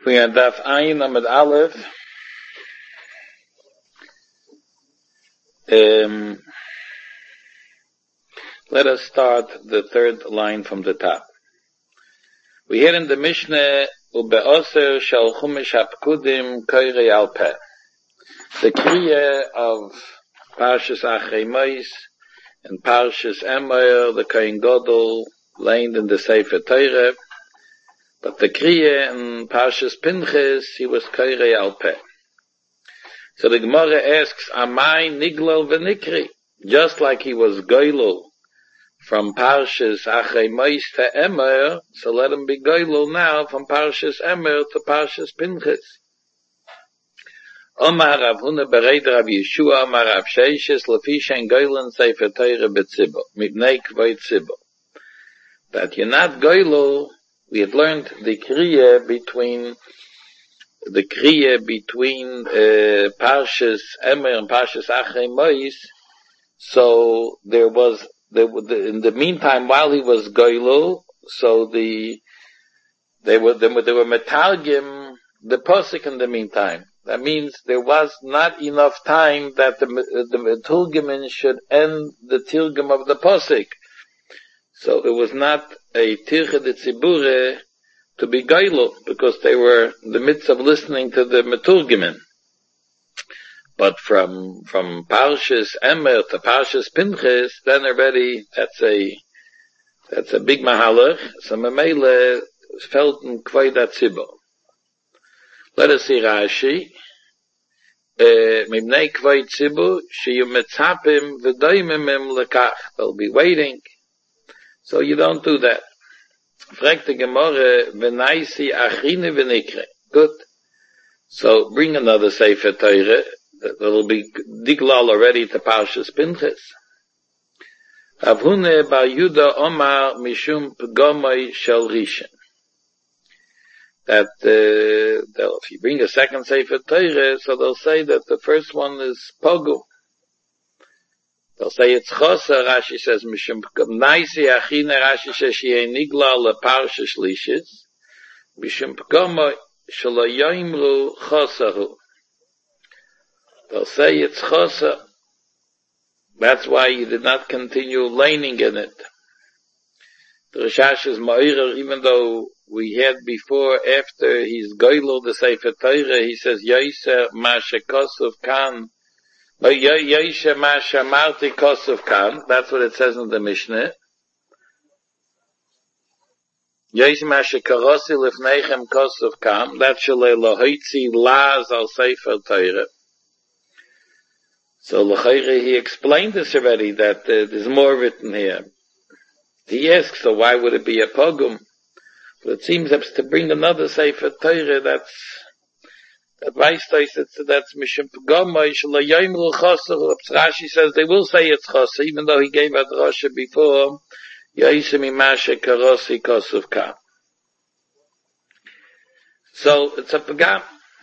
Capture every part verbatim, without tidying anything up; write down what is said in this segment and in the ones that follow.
We are Daf Ayin Amud Aleph. Um, let us start the third line from the top. We hear in the Mishnah, Ube'oser shal chumash hapkudim koirei al peh. The kriya of Parshas Achrei Mos and Parshas Emor, the Kohen Gadol, laid in the Sefer Torah. But the kriya in Parshas Pinchas, he was koirei al peh. So the Gemara asks, Amai niglal v'nikri? Just like he was goylul from Parshas Achrei Mos to Emor, so let him be goylul now from Parshas Emor to Parshas Pinchas. Omar Rav Huna bereid Rav Yeshua, Omar Rav Sheishes, lefi shein goylun sefer Torah b'tzibur, mipnei kvod tzibur. That you're not goylul. We had learned the kriya between the kriya between uh, Parshas Emor and Parshas Achrei Mos. So there was there the, in the meantime while he was goylul, so the they were they were, they were metalgim the posik in the meantime. That means there was not enough time that the the metalgimin should end the tilgum of the posik. So it was not a tircha de tzibure to be goylul, because they were in the midst of listening to the meturgimin. But from from Parshas Emor to Parshas Pinchas, then already that's a that's a big mahalach. So Mamele felt in kvod tzibur. Let us see Rashi. Mimnei kvod tzibur sheyu metzapim v'doimimim lekach. They'll be waiting. So you don't do that. Fragt the Gemara, v'naisi achine v'nikre. Good. So bring another Sefer Torah. That'll be diglal already to Parshas Pinchas. Rav Huna bar Yuda Omar mishum p'gomoi shel rishon. That uh, if you bring a second Sefer Torah, so they'll say that the first one is pogum. They'll say it's chosa. Rashi says mishum naisi achine. Rashi says sheyei nigla leparsha shlishis mishum pgomo shelo yoimru chosahu. They'll say it's chosa. That's why you did not continue laning in it. The Rishash is ma'ira, even though we had before, after he's goylul the Sefer Torah, he says yoiser ma shekosov kan. That's what it says in the Mishnah. That So he explained this already, that uh, there's more written here. He asks, so why would it be a pogum? But it seems that to bring another Sefer Torah, that's That that's Mishum P'gomoi Shelo Yoimru Chosahu. Rashi says they will say it's Chosa, even though he gave a drasha before. Yoisem Imashe Karosi Kosuv Kam. So it's a P'gam.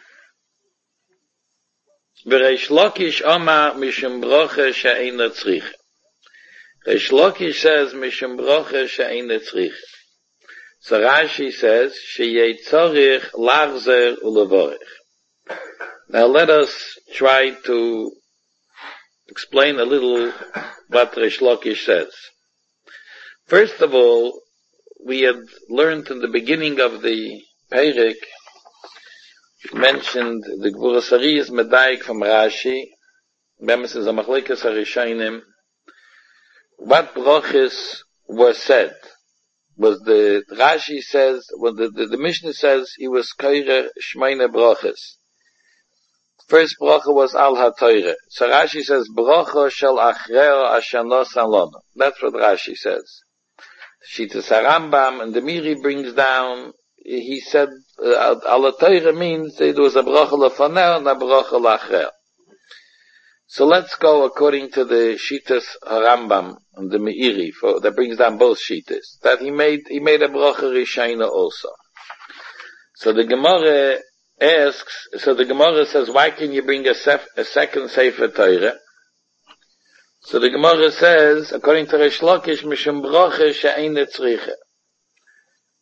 V'Reish Lakish Omar Mishum Broche She'eina Tzriche. Reish Lakish says Mishum Broche She'eina Tzriche. So Rashi says Sheyei Tzorich Lachzer Ulevorich. Now let us try to explain a little what Reish Lakish says. First of all, we had learned in the beginning of the Perek, mentioned the Gvuras Ariyos Medaik from Rashi, Bemis is a Machlekes HaRishayim, what brachos were said. Was the Rashi says, when the, the, the Mishnah says he was koire shmeine brachos. First bracha was al ha-Torah. So Rashi says, bracha shel achreo ashanos alona. That's what Rashi says. Shitas HaRambam, and the Miri brings down, he said, uh, al ha-Torah means there was a bracha lefanel and a bracha lachreo. So let's go according to the Shitas HaRambam and the Meiri, for, that brings down both Shitas, that he made, he made a bracha rishayna also. So the Gemara asks, so the Gemara says, why can you bring a, sef, a second Sefer Torah? So the Gemara says, according to Reish Lakish, Mishum Broche She'eina Tzriche.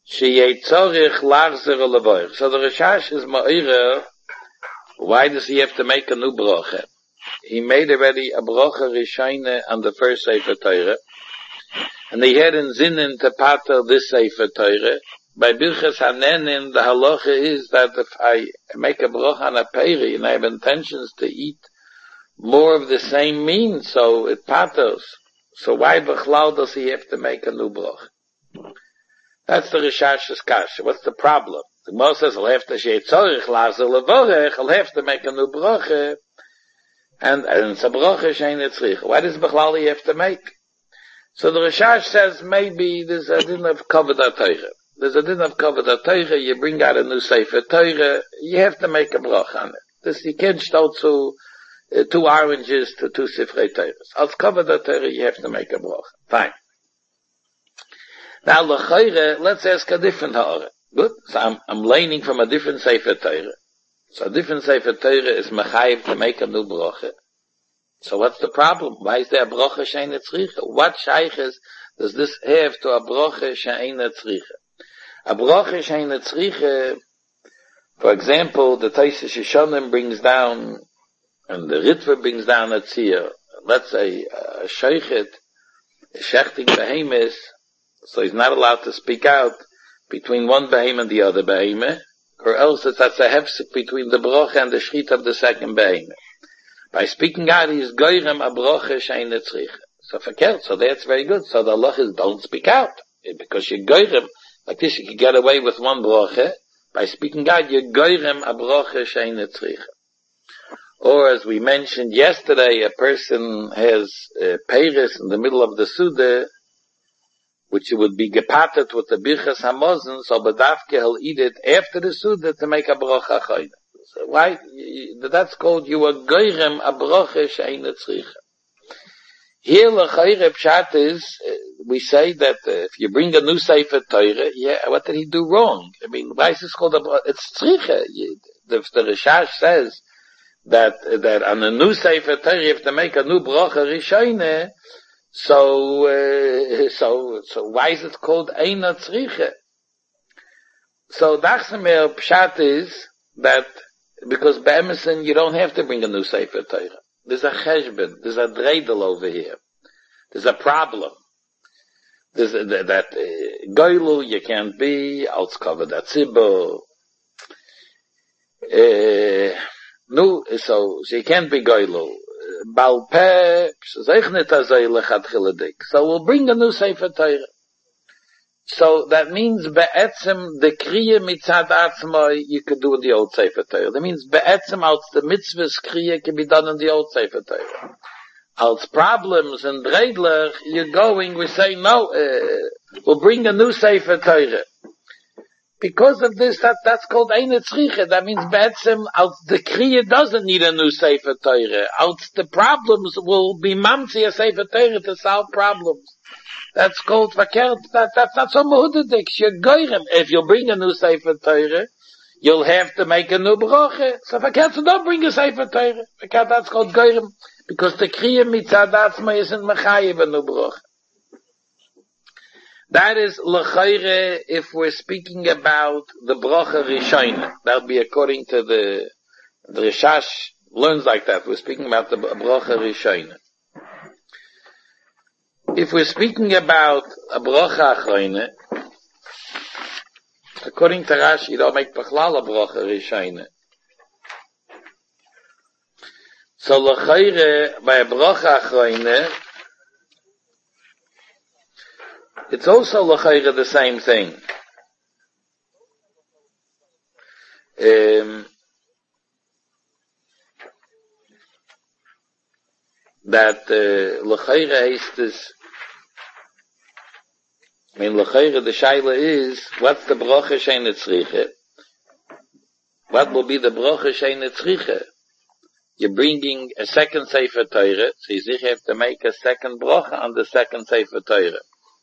Sheyetzorich lachzer levoich. So the Rishash is ma'ira. Why does he have to make a new bracha? He made already a bracha rishayne on the first Sefer Torah, and he had in Zinnen to pater this Sefer Torah. By Birchas Hanenin, the halacha is that if I make a bracha on a peri and I have intentions to eat more of the same mean, so it paters. So why b'chlal does he have to make a new bracha? That's the Rishash's kasha. What's the problem? The Gemara says, I'll have to sheyetzorich lachzer levorech, I'll have to make a new bracha, and, and it's a bracha she'ein tzricha. Why does b'chlal he have to make? So the Rishash says, maybe there's a din of kavod HaTorah. There's a din of kavod HaTorah, you bring out a new Sefer Torah, you have to make a bracha on it. This, you can't start to, uh, two oranges to two Sifrei Torahs. Als kavod HaTorah, you have to make a bracha. Fine. Now, l'chayre, let's ask a different ha'ara. Good. So I'm, I'm learning from a different Sefer Torah. So a different Sefer Torah is mechayiv to make a new bracha. So what's the problem? Why is there a bracha she'ein tzricha? What shayches does this have to a bracha she'ein tzricha? A bracha she'ein tzricha, for example, the Taisus Yeshonim brings down, and the Ritva brings down a tzir. Let's say a sheichet, a shechting behemoth, so he's not allowed to speak out between one behemoth and the other behemoth, or else it's that's a hefsek between the bracha and the shrit of the second behemoth. By speaking out, he's goyrem a bracha she'ein tzricha. So forget, so that's very good. So the halach is don't speak out. Because you goyrem, like this you can get away with one bracha. By speaking out, you goyrem a bracha she'ein tzricha. Or as we mentioned yesterday, a person has uh, peiris in the middle of the Suda, which would be gepatet with the Birchas Hamazon, so bedavke he'll eat it after the Suda to make a bracha chayna. So why? That's called you are goyrem a bracha she'ein tzricha. Here l'chayre pshat is, uh, we say that uh, if you bring a new Sefer Torah, yeah, what did he do wrong? I mean, why is this called a bracha? It's tzricha. The, the Rishash says that that on a new Sefer Torah you have to make a new bracha rishayne. So, uh, so, so why is it called Eina Tzricha? So, Dachsemer Pshat is that, because Be'emerson you don't have to bring a new Sefer Torah. There's a cheshbon, there's a dreidel over here. There's a problem. There's a, that, that uh, Goylu you can't be, als kavod hatzibur. Uh, no, so, so you can't be Goylu. Balpeh, so we'll bring a new Sefer Torah. So that means be'etzem the kriya mitzad atzmai you could do in the old Sefer Torah. That means be'etzem als the mitzvahs kriya can be done in the old Sefer Torah. Als problems and dreidler you're going, we say no, uh, we'll bring a new Sefer Torah. Because of this, that, that's called Eina Tzricha. That means be'etzem, als the kriya doesn't need a new Sefer Torah. Als the problems will be mamzi a Sefer Torah to solve problems. That's called verkehrt. That, that's not so muhudadik. You're goyrem. If you bring a new Sefer Torah, you'll have to make a new bracha. So verkehrt, so don't bring a Sefer Torah. Verkehrt, that's called goyrem. Because the kriya mitzad atzma isn't mechayiv a new bracha. That is l'chayre if we're speaking about the bracha rishayna. That'll be according to the, the Rishash learns like that. We're speaking about the bracha rishayna. If we're speaking about a bracha achrayna, according to Rashi, you don't make b'chlal a bracha rishayna. So l'chayre by a bracha achrayna, it's also l'chayre the same thing. Um, that uh, l'chayre is this. I mean, l'chayre the shaila is what's the bracha she'ein tzricha? What will be the bracha she'ein tzricha? You're bringing a second Sefer Torah, so you have to make a second bracha on the second Sefer Torah.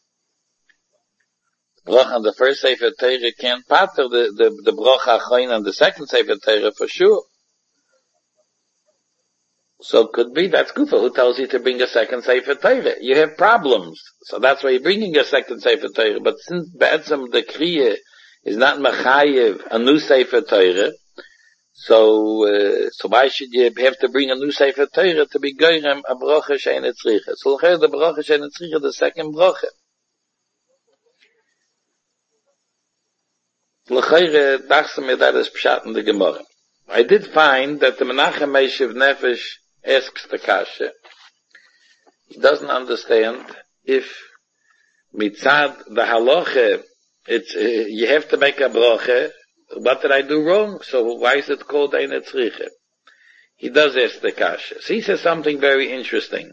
Bracha on the first Sefer Torah can't pater the, the, the bracha achayin on the second Sefer Torah for sure. So it could be that's Kufa who tells you to bring a second Sefer Torah. You have problems. So that's why you're bringing a second Sefer Torah. But since Be'etzem the Kriya is not Mechayev, a new Sefer Torah, so, uh, so why should you have to bring a new Sefer Torah to be Goyrem a Bracha She'en Tzricha? So l'chayr the Bracha She'en Tzricha, the second Bracha. L'chayr, dachse me that is Pshat in the Gemara. I did find that the Menachem Meshiv Nefesh asks the Kasha. He doesn't understand if mitzad the halacha, it's, uh, you have to make a bracha. What did I do wrong? So why is it called ein tzricha? He does ask the Kasha. So he says something very interesting.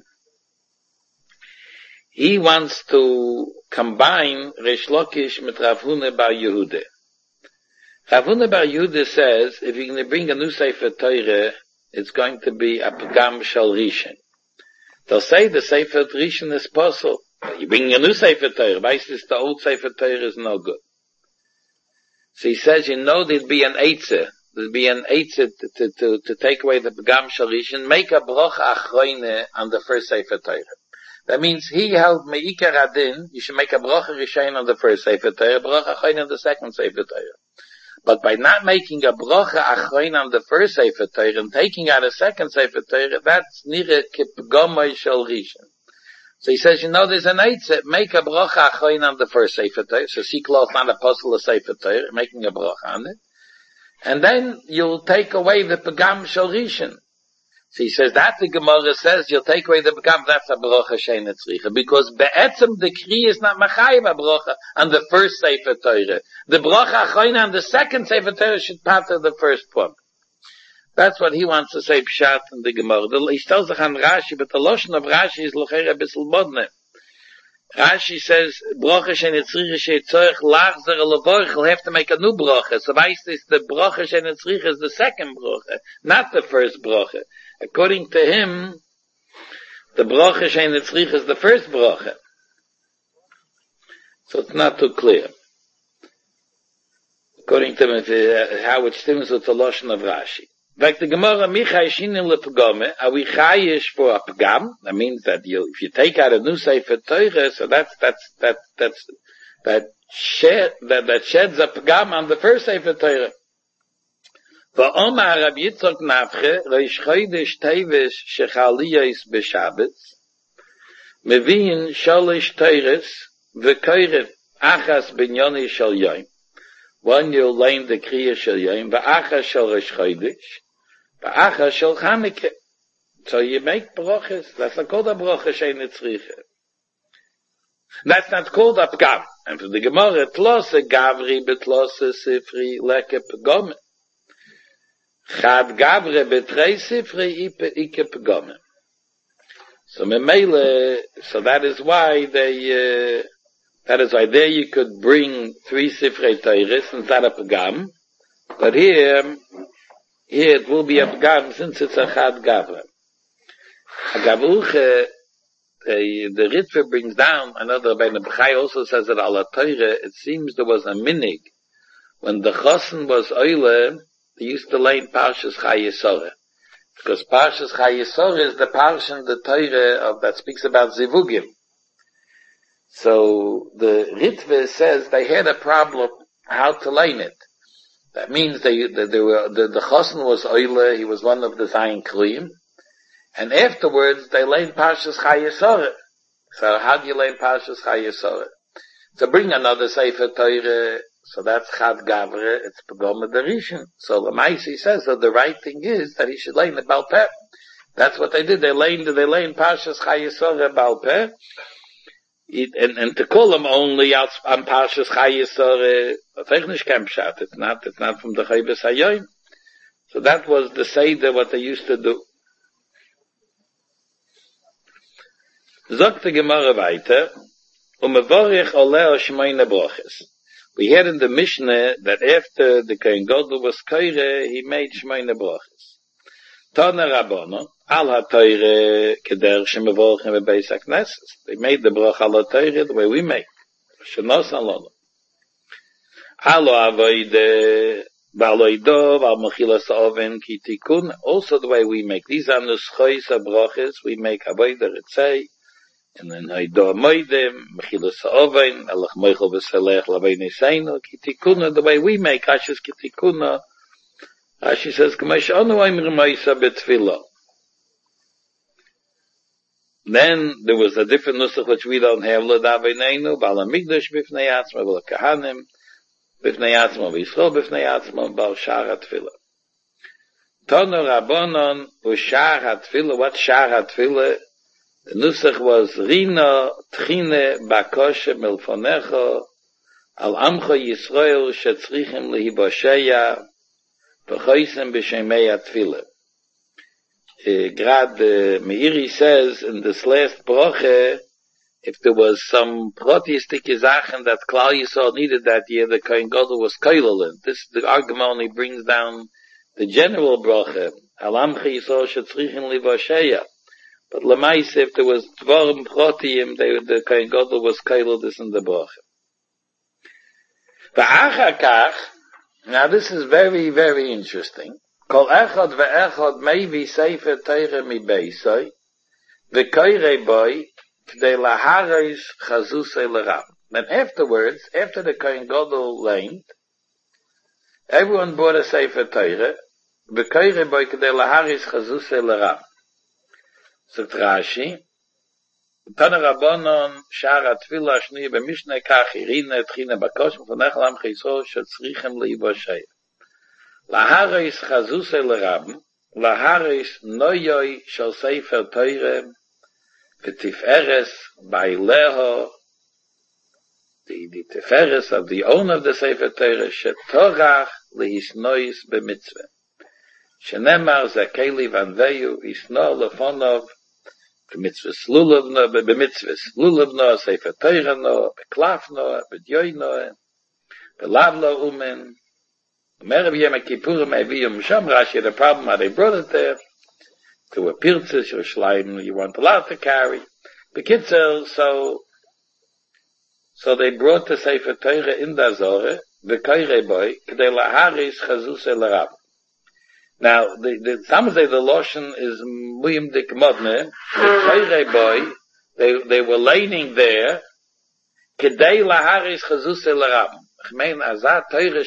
He wants to combine Reish Lakish with Rav Huna bar Yehuda. Rav Huna bar Yehuda says, if you're going to bring a new Sefer Torah, it's going to be a Pagam Shal Rishon. They'll say the Sefer Rishon is possible. You bring a new Sefer Torah, weißt du, the old Sefer Torah is no good. So he says, you know, there'd be an Eitzah. There'd be an Eitzah to, to, to, to take away the Pagam Shal Rishon, make a Bracha Achroine on the first Sefer Torah. That means he held Me'ikar Adin, you should make a Bracha Rishon on the first Sefer Torah, Bracha Achroine on the second Sefer Torah. But by not making a bracha achrein on the first Sefer Torah and taking out a second Sefer Torah, that's nire kipgomai shel rishon. So he says, you know, there's an eitzah, make a bracha achrein on the first Sefer Torah. So Sikla is not apostle of Sefer Torah, making a bracha on it. And then you'll take away the pagam shel rishon. So he says, that the Gemara says, you'll take away the pagam, that's a bracha she'en tzricha. Because be'etzem the kri is not machayev a bracha on the first Sefer Torah. The bracha achroina on the second Sefer Torah should pater the first one. That's what he wants to say, pshat in the Gemara. He tells us on Rashi, but the lotion of Rashi is locher a bissel bodne. Rashi says, bracha she'en tzricha she'etzorech lachzer levorich, he'll have to make a new bracha. So weiss this, the bracha she'en tzricha is the second bracha, not the first bracha. According to him, the bracha she'en tzricha is the first bracha. So it's not too clear. According to him, uh, how it stems with the lotion of Rashi. Like the Gemara, Michai Shinin lepagame, are we chayish for a pagam? That means that you, if you take out a new Sefer Torah, so that's, that's, that, that's, that shed, that, that sheds a pagam on the first Sefer Torah. Va'omar Rab Yitzchok Nafche, Reish Chodesh Teves Shechaliyos B'Shabbatz, Mevin Sholish Teires, V'Koirev Achas Binyoni Shal Yoim. One you learn the Kriya Shal Yoim, V'Achas Shal Reish Chodesh, V'Achas Shal Chanukah. So you make brachas. That's not called a bracha she'en tzricha. That's not called a pagam. And for the Gemara, Tlose Gavri Betlose Sifri Leke Pagome. Chad Gavre Betrei Sifri Ike Pagome. So Memele, so that is why they, uh, that is why there you could bring three Sifrei Teiris instead of Pagam. But here, here it will be a Pagam since it's a Chad Gavre. A Gavuche, the, the Ritva brings down another, Rabbeinu Bechai also says that Allah Torah, it seems there was a minig. When the Chosen was Oile, they used to lay in Parshas Chai Yisora. Because Parshas Chai Yisora is the Parsha in the Torah of, that speaks about Zivugim. So the Ritva says they had a problem how to learn it. That means they, they, they were, the, the Chosen was Oile, he was one of the Zayin Kliyim. And afterwards, they learn Parshas Chai Yisora. So how do you learn Parshas Chai Yisora? So bring another Sefer Torah, so that's Chad Gavre, it's Pagoma Darishan. So Lamaisi says that the right thing is that he should learn the Baal Peh. That's what they did. They learned, they learned Parshas Chai Yisora Baal Peh. It, and, and to call them only out on Parshas Chai Yisora, it's not, it's not from the Chaybes Hayoim. So that was the Seder, what they used to do. Zogt the Gemara weiter, umevorich oleo shmeine broches. We heard in the Mishnah that after the Kohen Gadol was koire, he made shmeine broches. Tana Rabbono, al ha-toire keder shemevorchim bebeis hakneses. They made the broch al ha-toire the way we make. Shenos alonu. Alo avoide Baloido, Val Mechilas Oven, Kitikun, also the way we make, these are Nuschois Abrachis, we make Avodah Ritzei, and then Haido Moedim, Mechilas Oven, Alach Meichel V'Selech, Lavei Niseinu, Kitikuna, the way we make Rashis Kitikuna, Rashi says, K'mesh Anu Oimrim Oisa B'Tfilah. Then there was a different nusach which we don't have. L'daveneinu, Bal Hamikdash b'fnei atzma, Bal Kahanim b'fnei atzma, V'Yisrael b'fnei atzma, Bal Shar HaTfilah. Tonu Rabbanon u'Shar HaTfilah. What Shar HaTfilah? The nusach was Rina Tchine Bakoshe Milfonecho Al Amcho Yisrael Shetzrichim Lehibosheya V'Choisem B'Shemei HaTfilah. Uh, Grad uh, Meiri says in this last broche, if there was some protistic Sachen that Klal Yisrael needed that year, the Kohen Gadol was koilel. This the argument only brings down the general broche. Alamcha Yisrael shetzrichim livasheya. But Lamais, if there was dvarim protiyim, the Kohen Gadol was koilel. This in the broche. V'achakach. Now this is very very interesting. Kol echad ve'echad maybe sefer Torah mi beisai, v'koirei boy, k'dei laharis chazusei l'ram. Then afterwards, after the Kohen Gadol reigned, everyone brought a sefer Torah, v'koirei boy, k'dei laharis chazusei l'ram. So Rashi, Tana Rabbanon, Shar HaTfilah Shniya b'mishnei kach, irina tchina bakosh, v'fonech lam chayso, shetzrichem leibosheya. Laharis chazusei l'ram, laharis noyoi shal sefer Torah, v'tiferes baileho, the, the tiferes of the owner of the sefer Torah, shetorach lehisnois b'mitzvah. Shenemar zakeli vanveyu, isno lefonov, b'mitzvah slulavno, b'mitzvah slulavno, sefer Torah no, b'klafno, b'dyoyno, b'lavlo umen, Merev Yom Kippurim maybe Yom Sham Rashi had a problem how they brought it there to a Pirtzis or Shleim you weren't allowed to carry. The kids so so they brought the Sefer Torah in the Zorah, the Koirei boy, K'dei laharis chazusei l'rab. Now the the some say the lotion is Muyim Dik Modne, the Koirei boy, they they were laning there, K'dei laharis chazusei l'rab. That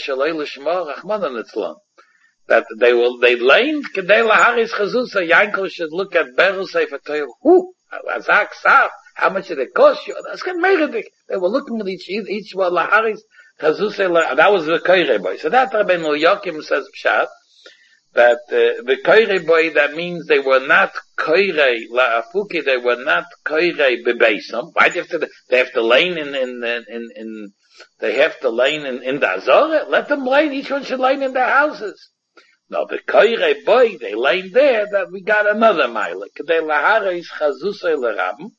they will, they learned, Kedei Laharis Chazusa, Yankel should look at Beryl Sefer Torah, whoo, Azak Saf, how much did it cost you? That's good, Megadik. They were looking at each, each one, Laharis Chazusa, that was the Koirei boy. So that Rabbeinu Yokim says, Pshat, that uh, the Koirei boy, that means they were not Koirei La'afuki, they were not Koirei Bebeisam. Why do you have to, they have to lane in, in, in, in, They have to lane in, in the Azorah. Let them lane. Each one should lane in their houses. No, the Koirei boy, they lane there, that we got another mile. K'dei laharis chazusei l'ram.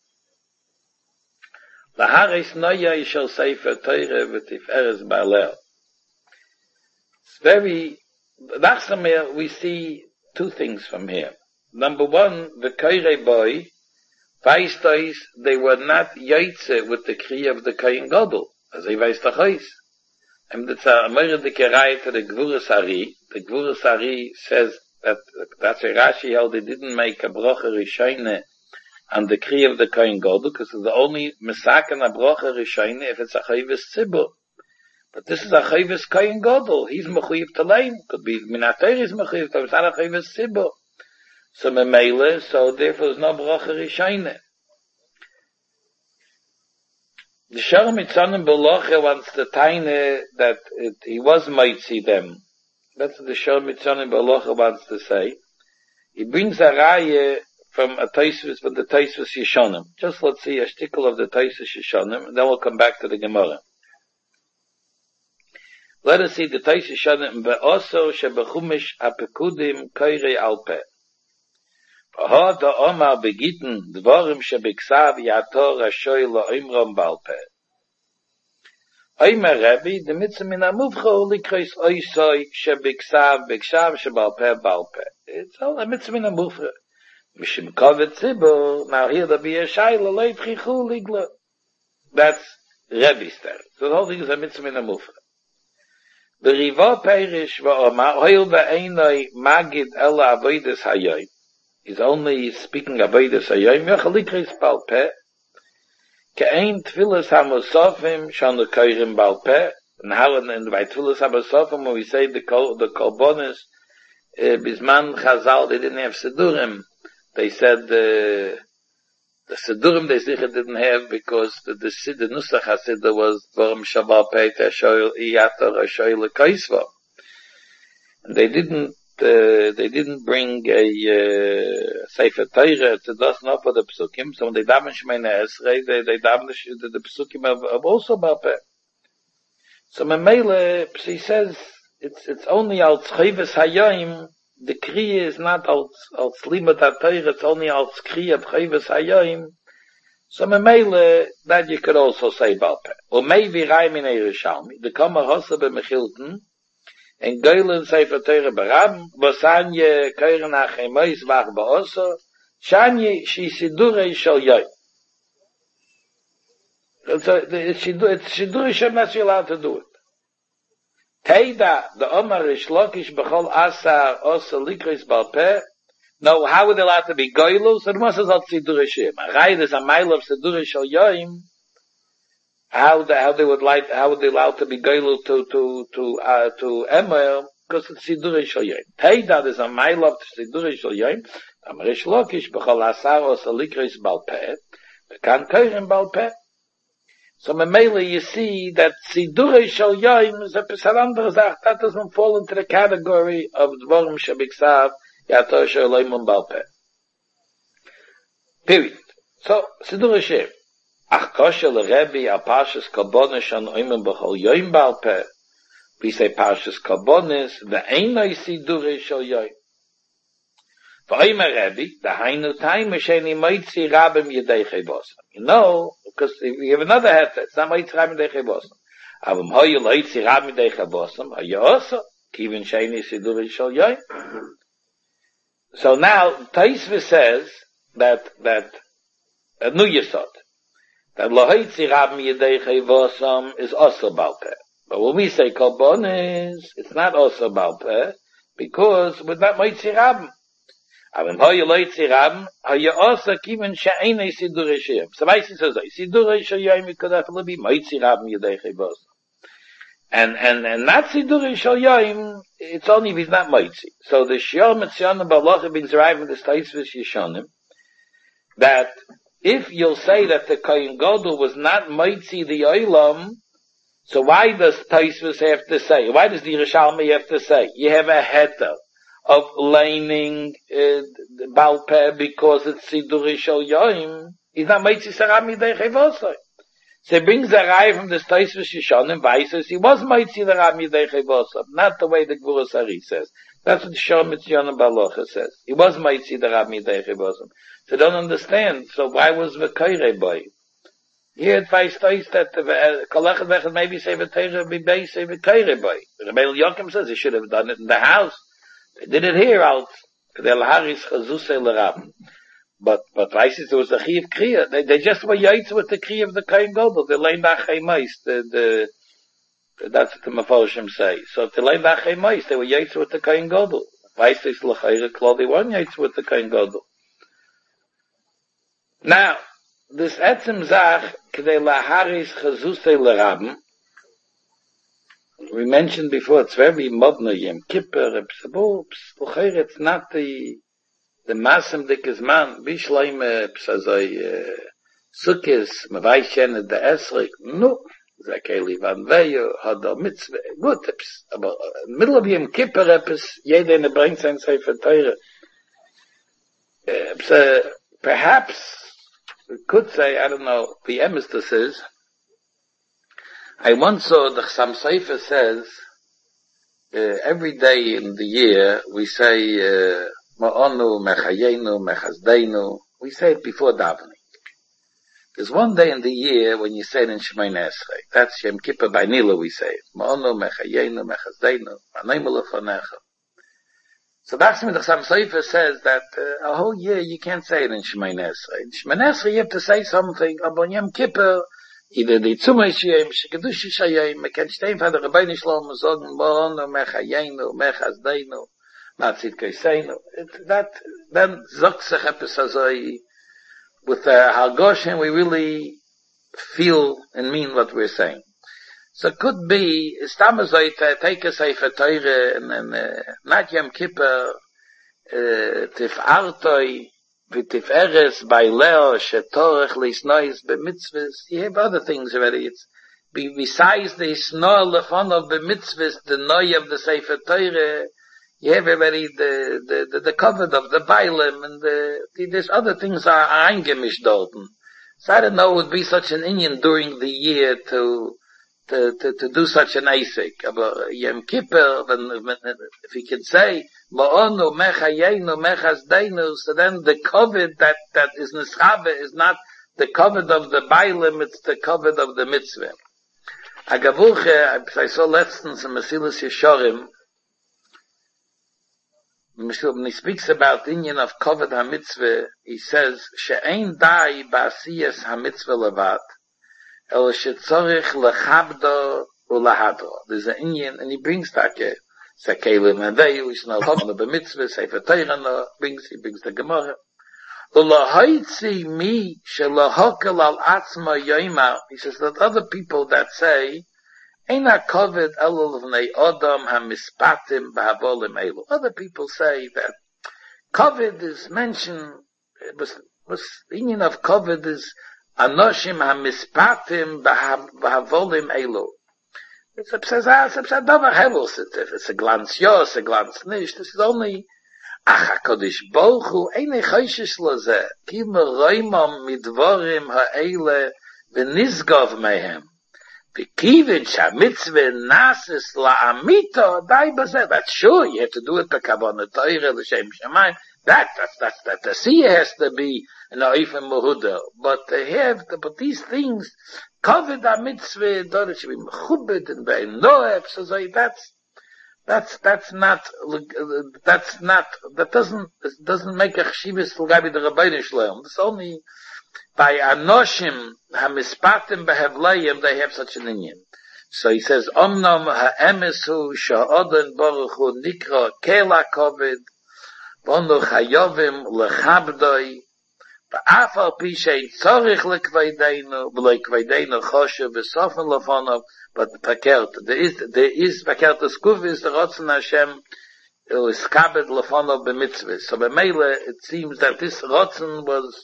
Laharis noya yishal sefer Torah v'tiferes ba'alel. It's very, Nachsamir, we see two things from here. Number one, the Koirei boy, Weistois, they were not yaitze with the Kriya of the Kohen Gadol. As he weiß doch heis. And it's a more dike Reihe to the Gvuras Ari. The Gvuras Ari says that that's a Rashi held they didn't make a brocha rishayne on the Kriya of the Kohen Gadol because it's the only misaken a brocha rishayne if it's a chayvis tzibur. But this is a chayvis Kohen Gadol. He's mechuyev to lein. Could be minater is mechuyev to, it's not a chayvis tzibur. So memele, so therefore there's no brocha rishayne. The Shalom Mitzanim Beloche wants to tine that it, he was mitzi them. That's what the Shalom Mitzanim Beloche wants to say. He brings a raya from a Taisvus, from the Taisvus Yeshonim. Just let's see a shtickle of the Taisvus Yeshonim, and then we'll come back to the Gemara. Let us see the Taisvus Yeshonim. Be'oso shebechumish apekudim koirei alpeh. V'ho da omar begitten dvorim shebiksav yator ashoy lo imrom balpe. Omer Rebbe, the mitzvah min amuvcho likreis oisoi shebiksav biksav shebalpe balpe. It's all a mitzvah min amuvcho. Mishim kovet zibur, now here there be a shayla leif chichu ligla. That's Rebbe's there. So the whole thing is a mitzvah min amuvcho. The Riva Perish va'oma, hoil va'einoi magid ela avodas hayoim. He's only speaking avodas hayoim, yochalikris balpeh, ke'ein tfilas hamosofim, shanu koirim balpeh, and how and by tfilas hamosofim, when we say the kol, the kolbonis, uh, bisman chazal, they didn't have sedurim. They said, uh, the sedurim they didn't have because the the, the nusach hasidah was dvarim shabal pei teshoyel iyatar hashoyel kaisva, and they didn't uh, they didn't bring a uh, sefer Torah to das not for the psukim. So when they daven Shemoneh Esrei, they they daven the, the psukim of, of also balpeh. So Memele, he says it's it's only al tzchayves hayom. The kriya is not als als limat HaTorah, it's only als kriya of chayves hayom. So memele that you could also say balpeh. Or maybe Raimin Yerushalmi, the Kama Hossa b'Mechilton, and Geilen Sefer Torah b'Rab, Bosanye Keiren HaChemois Vach Ba'oso, Shanye Shisidurei Shal Yoy. So it's Shidurei Shem not allowed to do it. Teida, the Omar Ishlokish B'chol Asa Osa Likris Balpeh. No, how would they allowed to be Goylus? And what is that Sidurei Shem? Right, there's a mile of Sidurei Shal Yoim. How the, how they would like, how would they allow to be Goylus to, to, to, uh, to Emel? Because it's Sidurei Shal Yoim. Teida, there's a mile of Sidurei Shal Yoim. Omar Ishlokish B'chol Asa Osa Likris Balpeh. Bekan Keirim Balpeh. So Memele, you see that Sidurei Shal Yoim is a pesarandra zach. That doesn't fall into the category of Dvorim Shabiksav Yator Shaloim and Balpeh. Period. So Sidurei Shem. Ach kosher l'Rebbe al Parshas Karbonis an oimim b'chol Yoim Balpeh. We say Parshas Karbonis ve'einoi Sidurei Shal Yoim. V'oimer Rebbe, the hainu time misheni moitzi rabim yedei chebosam. You know, because we have another heter, it's not moitzi rabim yedei chebosam. Avim hoyu loitzi rabim yedei chebosam, hoyu also, kivin sheni sidurei shal yoim. So now, Taisva says that, that, a new yesod, that loitzi rabim yedei chebosam is also balpeh. But when we say karbonis, it's not also balpeh, because we're not moitzi rabim. Avim hoyu loitzi rabim, hoyu also kivin she'enei sidurei shem. So Vaisi says, sidurei shal yoim, it could actually be moitzi rabim yedei chebosam. And, and, and not sidurei shal yoim, it's only if he's not moitzi. So the Shior Mitzyonim Balacha brings arriving the Taisvis Yeshonim, that if you'll say that the Kohen Gadol was not moitzi the oilam, so why does Taisvis have to say, why does the Yerushalmi have to say, you have a heter of laning uh, balpeh because it's sidurei shal yoim, he's not moitzi sarab midei chevosai. So he brings a rai from the Taisvis Yeshonim, Vaisas, he was moitzi the rab midei chevosai, not the way the Gvurah Sari says. That's what the Shor Mitzyonim Balacha says. He was moitzi the rab midei chevosai. So they don't understand. So why was v'koirei boy? Here it Vaisas that kolachet vechet maybe say v'teireh b'bei say v'koirei boy. Rabbi Yochim says he should have done it in the house. They did it here out. But, but Vaisi, there was a Chiv Kriya. They, they just were yaitz with the Kriya of the Kohen Gadol. They learned Achei Mois. The, the, that's what the Mefarshim say. So if they learned Achei Mois, they were yaitz with the Kohen Gadol. Vaisi is l'chayre klal, they weren't yaitz with the Kohen Gadol. Now, this etzem zach, k'dei laharis chazusei l'rabim, we mentioned before, it's very modern, Yom Kippur, it's not the, the Masem Dikes man, Bishleim, Psazoi, Sukkis, Mavaishen, the Esrik, no, Zakeli Van Veyo, Hadar Mitzvah, good, aber middle of Yom Kippur, jeder in the brain sense, Sefer Torah. Perhaps, we could say, I don't know, the Emistus says, I once saw the Chassam Sofer says, uh, every day in the year, we say, Ma'onu, Mechayenu, Mechazdeinu, we say it before davening. There's one day in the year when you say it in Shemoneh Esrei. That's Yom Kippur by Nila, we say it. Ma'onu, Mechayenu, Mechazdeinu, Aneimu Lefanecha. So that's when the Chassam Sofer says that uh, a whole year you can't say it in Shemoneh Esrei. In Shemoneh Esrei you have to say something about Yom Kippur, Either the Tzumashiyim, Shikedushishayim, me can stay for the Rabbeinu Shalom, Zogen, Mo'onu, Mechayenu, Mechazdeinu, Matzit Kaiseinu. That, then, Zok Sech Epesazoi, with the Hargoshim, we really feel and mean what we're saying. So it could be, Istamazoi, take a Sefer Teire, and, and, uh, not Yom Kippur, uh, Tif'artoi, V'Tiferes by Leo Shetorech Leisnois b'mitzvahs. You have other things already. It's besides the snor lefon of the mitzvahs, the noi of the Sefer Torah. You have already the the the, the covet of the Bailim and the, the there's other things are eingemischt dorten. So I don't know, it would be such an Indian during the year to to to, to do such an Isaac. But Yom Kippur, if he can say. Ma'onu, mechayenu, mechazdeinu, so then the covet that, that is nischabe is not the covet of the Bailim, it's the covet of the mitzvah. Agavuche, I saw lessons in Mesilas Yeshorim, when he speaks about the Indian of covet ha-mitzvah, he says, she'ein dai ba'asiyas ha-mitzvah levat, el she'tzorich lechabdo ulahadro. There's an Indian, and he brings that here. Sakelim and they, we know on the mitzvah, Sefer Torah brings, he brings the Gemara. Ulahaitzi mi shelahokel al atzma yoima. He says that other people that say, Eina kovid elul v'nei odom hamispatim b'havolim elu. Other people say that kovid is mentioned, was, was, the meaning of kovid is anoshim hamispatim b'havolim elu. It's a psazah, it's a psadavar hevels, it's a glance yo, it's a glance nish, this is only, ach HaKadosh Baruch Hu, eine choishish lozeh, ki meroimam midvorim ha'ele, v'nizgov mehem, v'kivin sha'mitzvah nasis la'amito, dai bazeh, that's sure, you have to do it b'kavonah Torah, l'shem shamayim, that, that's, that's, that, the seer has to be an oifem mehuda, but they have, to, but these things, covered a mitzvah, that it should be mechubed and by noef, so that's, that's, that's not, that's not, that doesn't, doesn't make a chshivas l'gabi the Rabbeinu Shalom. It's only by anoshim, hamispatim behevlayim, they have such an inyan. So he says, omnom ha'emesu sha'odon baruch hu nikra kela kovid, v'onu chayovim lechabdoi, Ba'af al pi shein tzorich lekveideinu, v'lekveideinu choshev v'sofen lefonov, but verkehrt, there is, there is, verkehrt, the skuf is the Rotzen Hashem, is kabed lefonov b'mitzvah. So b'meile, it seems that this Rotzen was,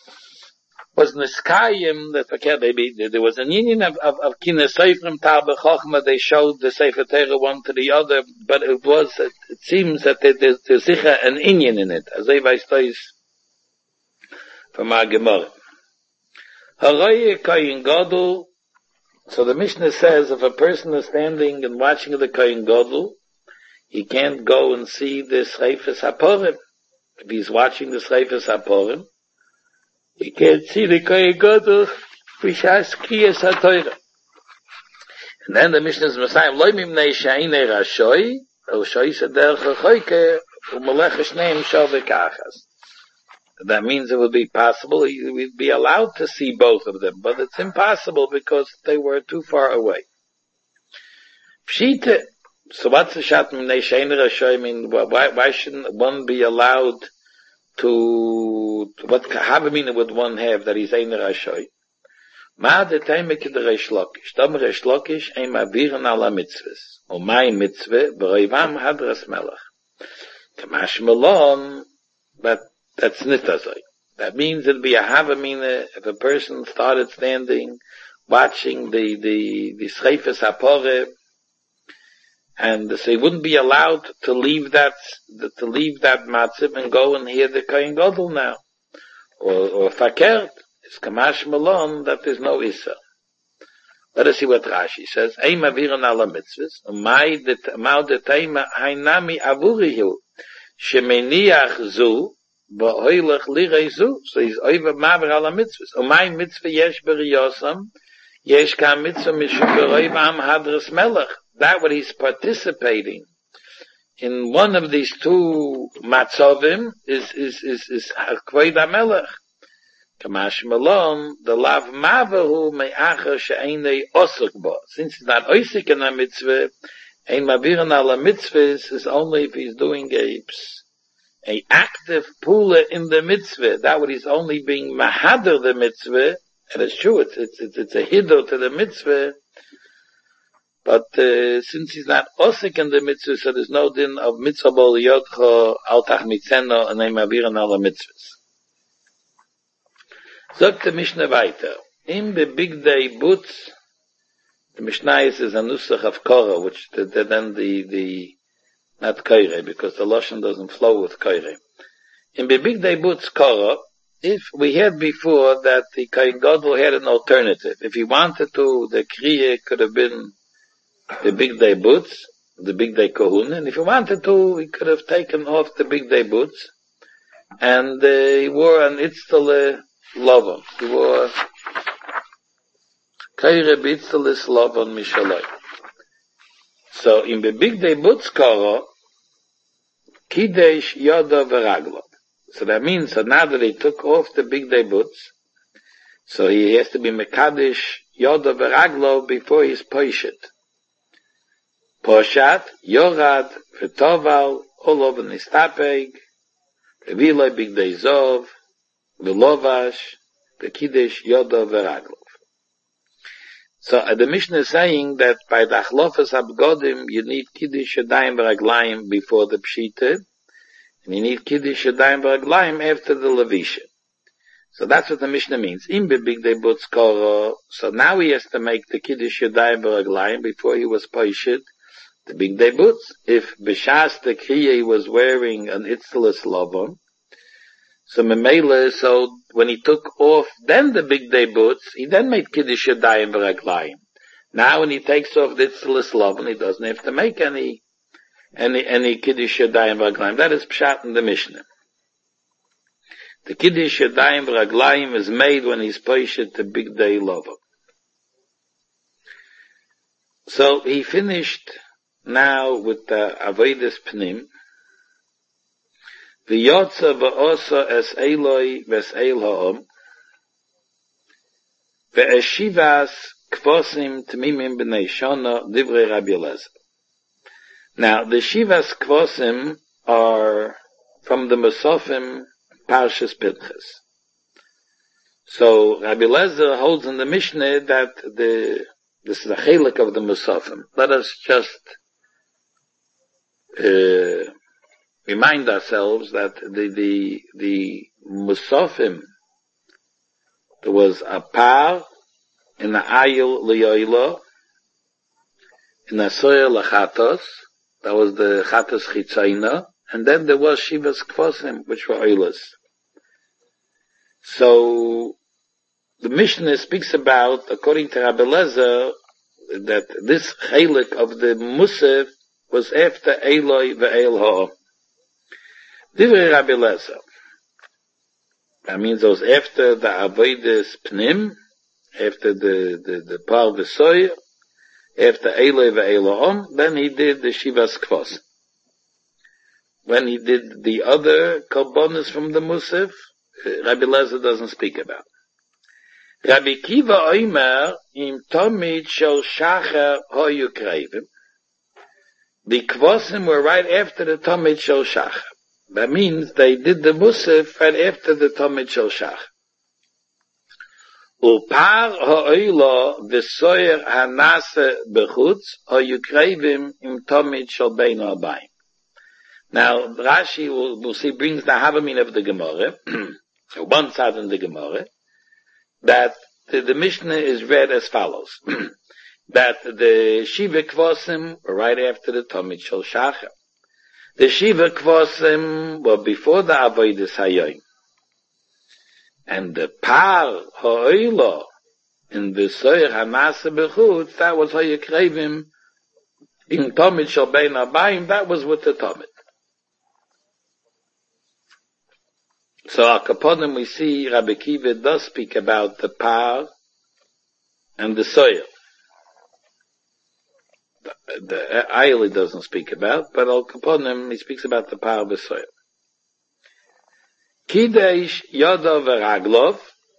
was niskayim, that verkehrt, there was an union of, of, of kine seifrim tal b'chochma, they showed the Sefer Torah one to the other, but it was, it, it seems that there, there's, there's sicher an union in it, as they weiß from our Gemara. Haroye Kohen Gadol. So the Mishnah says if a person is standing and watching the Kohen Gadol, he can't go and see the Schreifes HaPorim. If he's watching the Schreifes HaPorim, he can't see the Kohen Gadol which has Kriyas HaTorah. And then the Mishnah is Messiah, Loi mimnei she'ein rashoy, el shoy seder chachoyke, u'melech shneim shove kachas. That means it would be possible, he would be allowed to see both of them, but it's impossible because they were too far away. Pshita, so what's the shat mimnei she'ein rashoy? I mean, why, why shouldn't one be allowed to, what Havamina would one have that he's ein rashoy? Ma de taime ke de Reish Lakish. Dam Reish Lakish ein maviren ala mitzvahs. O mai mitzvah, b'roivam hadras melech. Kamash melon, but that's nitazoi. That means it'd be a havamina if a person started standing, watching the, the, the Schreifes HaPoreh, and so he wouldn't be allowed to leave that, to leave that matziv and go and hear the Kohen Gadol now. Or, or fakert. It's Kamash Malon that there's no Issa. Let us see what Rashi says. Ein maviren ala mitzvahs. Umay detayma hainami avurihu. Shemeniach zu, v'oilech lirei zu. So he's over mavir ala mitzvahs. Umay mitzvah yesh beriyosam. Yesh ka mitzvah mishuberoivam hadras melech. That what he's participating in one of these two matzovim is, is, is, is, is Kvod HaMelech. Kamash Malon, the lav mavahu me'acher she'enei osuk bo. Since he's not osuk in a mitzvah, ein maviran ala mitzvahs is only if he's doing a, a active pula in the mitzvah. That what he's only being mahader the mitzvah, and it's true, it's, it's, it's, it's a hiddur to the mitzvah, but uh, since he's not osuk in the mitzvah, so there's no din of mitzvah bol yodcho al tachmitzeno and ein maviran ala mitzvahs. Sagt der Mishnah weiter. In the big day boots, the Mishnah is a nusach of Korah, which the, the, then the, the, not Koire, because the Lashon doesn't flow with Koire. In the big day boots Korah, if we had before that the Kohen Gadol had an alternative. If he wanted to, the Kriya could have been the big day boots, the big day Kohuna, and if he wanted to, he could have taken off the big day boots, and uh, he wore an Itztale Lovon. He wore Kaire Bitzelis Lovon Mishaloi. So in the big day boots Korah, Kidesh Yoda Veraglo. So that means that now that he took off the big day boots, so he has to be Mekadesh Yoda Veraglo before he's Poishet. Poshat, Yorad, Vetoval, Olov Nistapeg, Reviloi Big Day Zov, Velovash, the Kiddush Yoda Veraglov. So uh, the Mishnah is saying that by the Achlofas Abgodim you need Kiddush Yadayim Veraglayim before the Pshita, and you need Kiddush Yadayim Veraglayim after the Levisha. So that's what the Mishnah means. In the big day butz Korah, so now he has to make the Kiddush Yadayim Veraglayim before he was Poishit, the big day butz. If B'shas the Kriya was wearing an Itztelis Lovon, so Memele, so when he took off then the big day boots, he then made Kiddush Yadayim V'Raglayim. Now when he takes off the Itztelis Lovon, he doesn't have to make any, any, any Kiddush Yadayim V'Raglayim. That is Pshat in the Mishnah. The Kiddush Yadayim V'Raglayim is made when he's Poishet the big day Lovon. So he finished now with the Avodas Pnim. V'yotza v'osa es Eloi v'es El ha'om v'eshivas kvosim t'mimim b'nei shona divrei Rabbi Eliezer. Now, the shivas kvosim are from the Musafim Parshas Pinchas. So, Rabbi Eliezer holds in the Mishnah that the, this is a chelik of the Musafim. Let us just, uh, remind ourselves that the, the, the Musafim, there was a par in the Ayil Liyoilo, in the Soya Lachatos, that was the Chatos Chitzayna, and then there was Shivas Kvosim, which were Oilas. So, the Mishnah speaks about, according to Rabbi Eliezer, that this chelik of the Musaf was after Eloi ve'el ha'om. Divrei Rabbi Eliezer. That means it was after the Avodas Pnim, after the, the, the Par V'Soy, after Eloi ve'el ha'om, then he did the Shivas Kvos. When he did the other Korbanos from the Musaf, Rabbi Eliezer doesn't speak about. Rabbi Kiva Omer, im Tomid shel Shacher hoyu kreivim. The Kvosim were right after the Tomid shel Shacher. That means they did the Musaf right after the Tomid shel Shacher. Upar ha'oilo v'soyer hanase bechutz hoyu kreivim im Tomid shel bein ha'bayim. Now, Rashi will, will see, brings the Havamin of the Gemara, one side in the Gemara, that the, the Mishnah is read as follows, that the Shiva Kvosim were right after the Tomid Shel Shacher. The Shiva Kvosim were before the Avodas Hayoim. And the Par Ha'oilo in the Soyer HaMasa Bechutz, that was Hoyu Krevim in Tomid Shel Bein Habayim, that was with the Tomid. So, al Kaponim, we see Rabbi Kiva does speak about the Par and the Soyer. The, the Ayeli doesn't speak about, but al Kaponim, he speaks about the Par and the Soyer. Kidesh Yoda V'Raglov,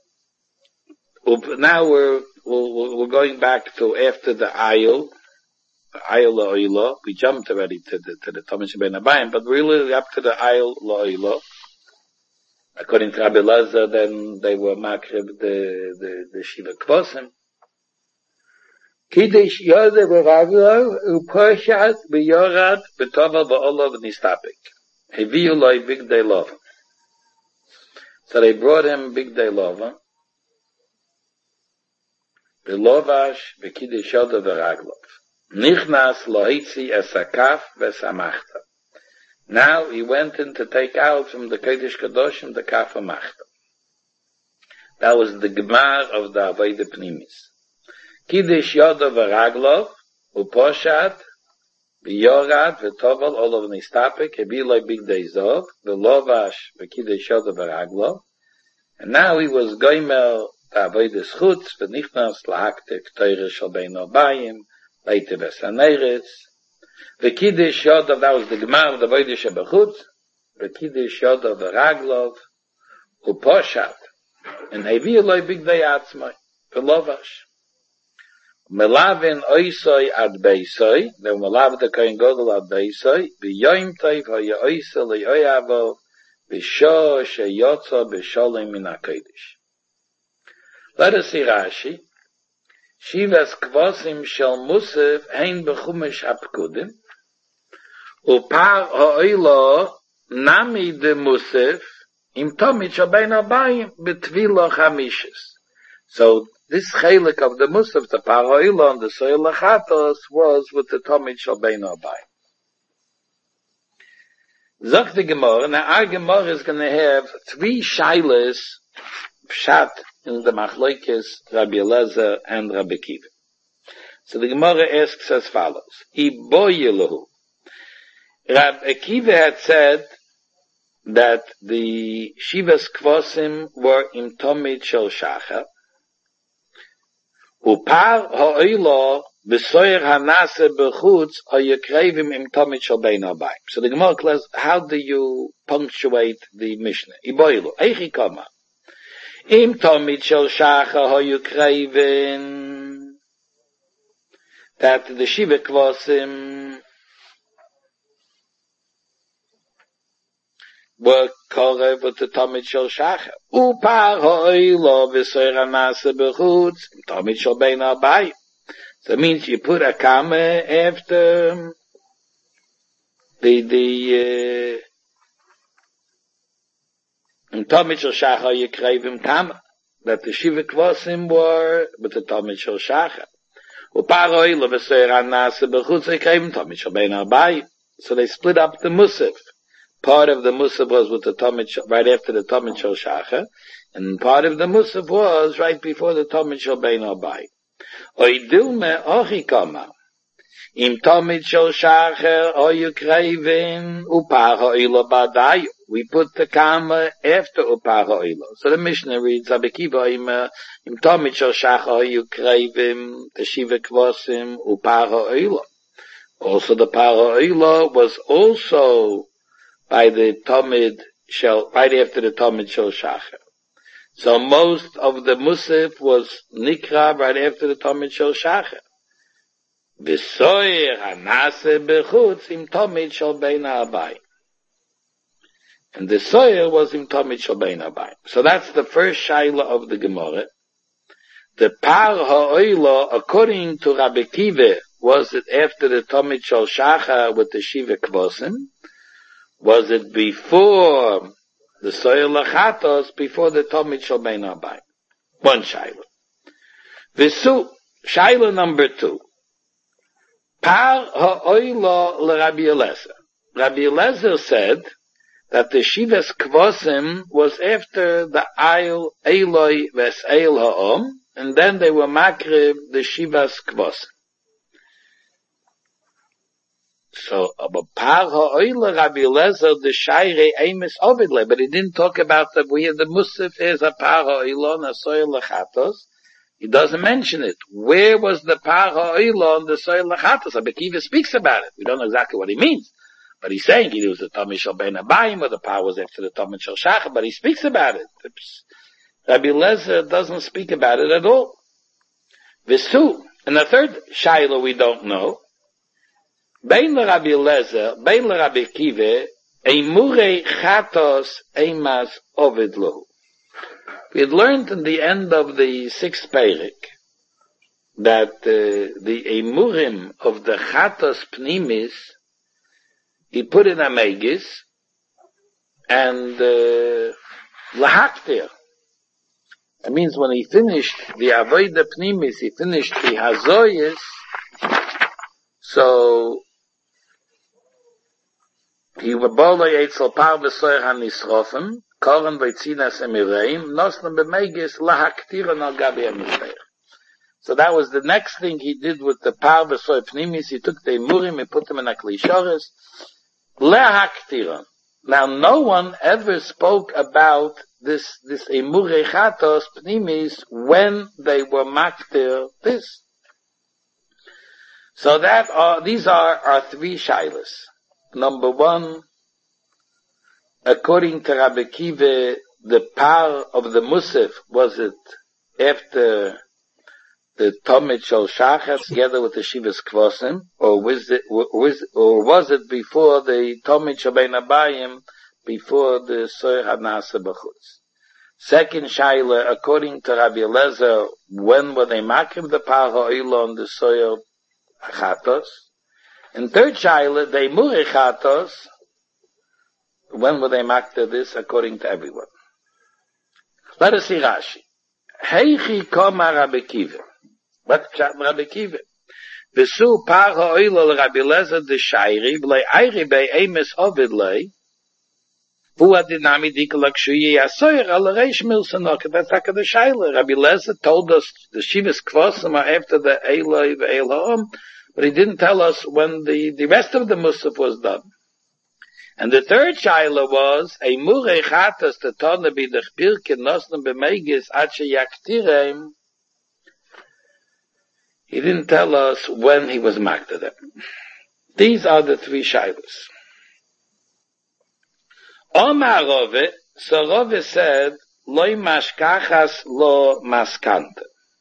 Now we're, we're, we're going back to after the Ayil, the Ayil La'oila. We jumped already to the, to the Tomid Shel Bein Abayim, but really up to the Ayil La'oila. According to Rabbi Elazar, then they were makrib the, the, the Shiva Kvosim. Kiddush Yoda v'Raglo u'Poshat v'Yorad v'Tovel v'Olov v'Nistapik. Heviu loy big day lova. So they brought him big day lova. V'Lovash v'Kiddush Yoda v'Raglov. Nichnas lohitzi esakaf v'samachta. Now he went in to take out from the Kodesh Kadoshim the kaf amachta. That was the gemar of the Avodah Pnimis. Kiddush Yoda v'Raglov u'Poshat v'Yorad v'Tovel Olav Nistapik hebiloi big day zov v'Lovash v'Kiddush Yoda v'Raglov. And now he was goimel the Avodah Schutz v'Nichnas lahaktik Torah Shel Bein Abayim later v'Saneres. The Kiddush Yoda, that was the Gemara of the Avodah Shebachutz. The Kiddush Yoda v'Raglov u'Poshat and heviloi big day atzmai v'Lovash. Melavin oisoi ad beisoi, they were melavin the Kohen Gadol ad beisoi, v'yoyim toiv haya oisoi li'oyavo, v'sho sheyotzo b'sholem min HaKodesh. Let us see Rashi. Shivas kvosim shel Musaf hein b'chumash hapkudim, upar ha'oilo nami de Musaf im tomid shel bein abayim b'tvilo chamishis. So this chelik of the Musaf, the par ha'oilo and the soil lachatos, was with the tomid shel bein abayim. Zok the Gemara. Now our Gemara is going to have three shailas pshat in the machlokes Rabbi Elazar and Rabbi Kiva. So the Gemara asks as follows: Iboyelahu. Rabbi Kiva had said that the Shivas Kvosim were im tomid shel shachar. Upar ha'oilo b'soyer hanase b'chutz ha'yekrevim im tomid shel bein abayim. So the Gemara class, how do you punctuate the Mishnah? Iboyelu, eichi kama. Im tomid shel shachar ha'yekrevim. That the Shiva Kvosim were korev with the tomid shel shachar. Upar ha'oilo v'soyer hanase b'chutz im tomid shel bein abayim. So it means you put a comma after the the in tomid shel shachar yekrevim comma that the Shiva Kvosim were with the tomid shel shachar. Upar ha'oilo v'soyer hanase b'chutz yekrevim tomid shel bein abayim. So they split up the Musaf. Part of the Musaf was with the Tomid, right after the Tomid Shel Shachar, and part of the Musaf was right before the Tomid Shel Bein Abayim. Oidilme ochikama. Im Tomid Shel Shachar oyukrevin upar ha'oilo badayu. We put the comma after upar ha'oilo. So the Mishnah reads, Abekiva im Tomid Shel Shachar oyukrevin the Shiva Kvosim upar ha'oilo. Also the par ha'oilo was also by the Tomid Shel, right after the Tomid Shel Shachar. So most of the Musaf was Nikra right after the Tomid Shel Shachar. V'soyer hanase b'chutz im Tomid Shel Bein Abayim. And the soyer was im Tomid Shel Bein Abayim. So that's the first shaila of the Gemara. The par ha'oilo, according to Rabbi Kiva, was it after the Tomid Shel Shachar with the Shiva Kvosim? Was it before the soil lachatos, before the Tomid Shel Bein Abayim? One shaila. V'su, shaila number two. Par ha'oilo l'Rabbi Elazar. Rabbi Elazar said that the Shivas Kvosim was after the Ayil Eloi Ves Eil Ha'om, and then they were makrib the Shivas Kvosim. So, aber par ha'oilo Rabbi Elazar the Shaire Emes Ovidle, but he didn't talk about that we have the Musaf is a par ha'oilo na soil lachatos. He doesn't mention it. Where was the par ha'oilo on the soil lachatos? Abekiva speaks about it. We don't know exactly what he means. But he's saying he was the Tomid Shel Bein Abayim, or the par was after the Tomid Shel Shachar, but he speaks about it. Rabbi Lezer doesn't speak about it at all. Visu, and the third Shaila we don't know. Bein Rabbi Lezer, Bein Rabbi Kive, Eimurei Chatos Eimas Ovid Lo. We had learned in the end of the sixth Perek that uh, the Eimurim of the Chatos Pnimis, he put in Amegis, and uh, Lahaktir. That means when he finished the Avodah Pnimis, he finished the Hazoyis, so he wabolay etzel par besoyer hanisrofen, koren v'tzinas emireim, nosnem b'meigis lahaktiron al gabi ha-mizbeach. So that was the next thing he did with the par besoyer pnimis. He took the emurim, he put them in a klishores, lahaktiron. Now no one ever spoke about this, this emurei chatos pnimis when they were maktir this. So that are, these are our three shilas. Number one, according to Rabbi Kiva, the par of the Musaf, was it after the Tomid Shal Shachas together with the Shivas Kvosim, or was it, or was it before the Tomid Shal Bein Abayim, before the Soyer Hanasa B'chutz? Second Shaila, according to Rabbi Eliezer, when were they makim the par ha'ila on the Soyer Chatos? And third Shaila, they Murei Chatos, when were they makta this, according to everyone? Let us see Rashi. Heichi koma Rabbi Kiva. What pshat Rabbi Kiva? V'su par ha'oilo l'Rabbi Lezer de Shairi, v'lei ayri bei emes ovid lei, v'u adinami dikolak shuyi asoyer al reish milsanok. That's like the Shaila. Rabbi Lezer told us the Shivas Kvosim are after the Eloi v'Eil Ha'om, but he didn't tell us when the, the rest of the Musaf was done. And the third Shaila was, a Murei Chatas to Tona b'dech Birke Nosnem b'Meigis ad sheyaktirem. He didn't tell us when he was makta them. These are the three Shailas. Omar Rove, so Rove said, Loi mashkachas lo maskanta.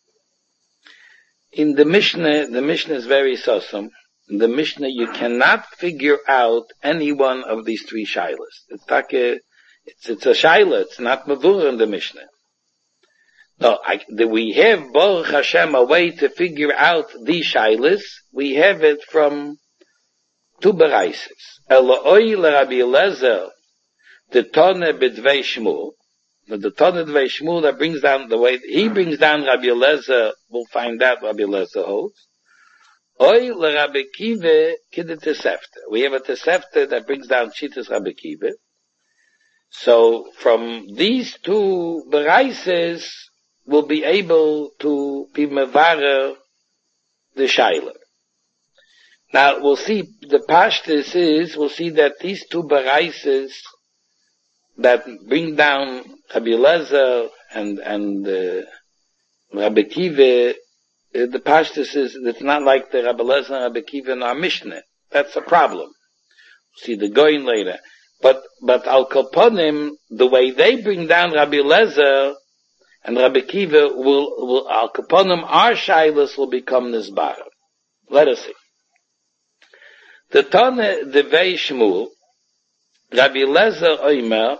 In the Mishnah, the Mishnah is very sosom. In the Mishnah, you cannot figure out any one of these three shilas. It's like a, it's, it's a shaila. It's not mavur in the Mishnah. No, I, the, we have Baruch Hashem a way to figure out these shilas. We have it from two beraises. Eloi l'Rabbi Eliezer, the Tone b'dvei Shmuel. The Tone b'dvei Shmuel that brings down the way he brings down Rabbi Eliezer. We'll find out Rabbi Eliezer holds. Oy l'Rabbi Kiva kiddet tesefta. We have a tesefta that brings down Shitas Rabbi Kiva. So from these two beraises, we'll be able to be mevarer the shaila. Now we'll see the pashtus is we'll see that these two beraises that bring down Rabbi Eliezer and and uh, Rabbi Kiva. The pashtus is, it's not like the Rabbi Eliezer and Rabbi Kiva in our Mishnah. That's a problem. See the going later. But, but Al Kaponim, the way they bring down Rabbi Eliezer and Rabbi Kiva will, will Al Kaponim, our Shailas will become Nizbar. Let us see. The Tane, the Vei Shmuel, Rabbi Eliezer Oimer,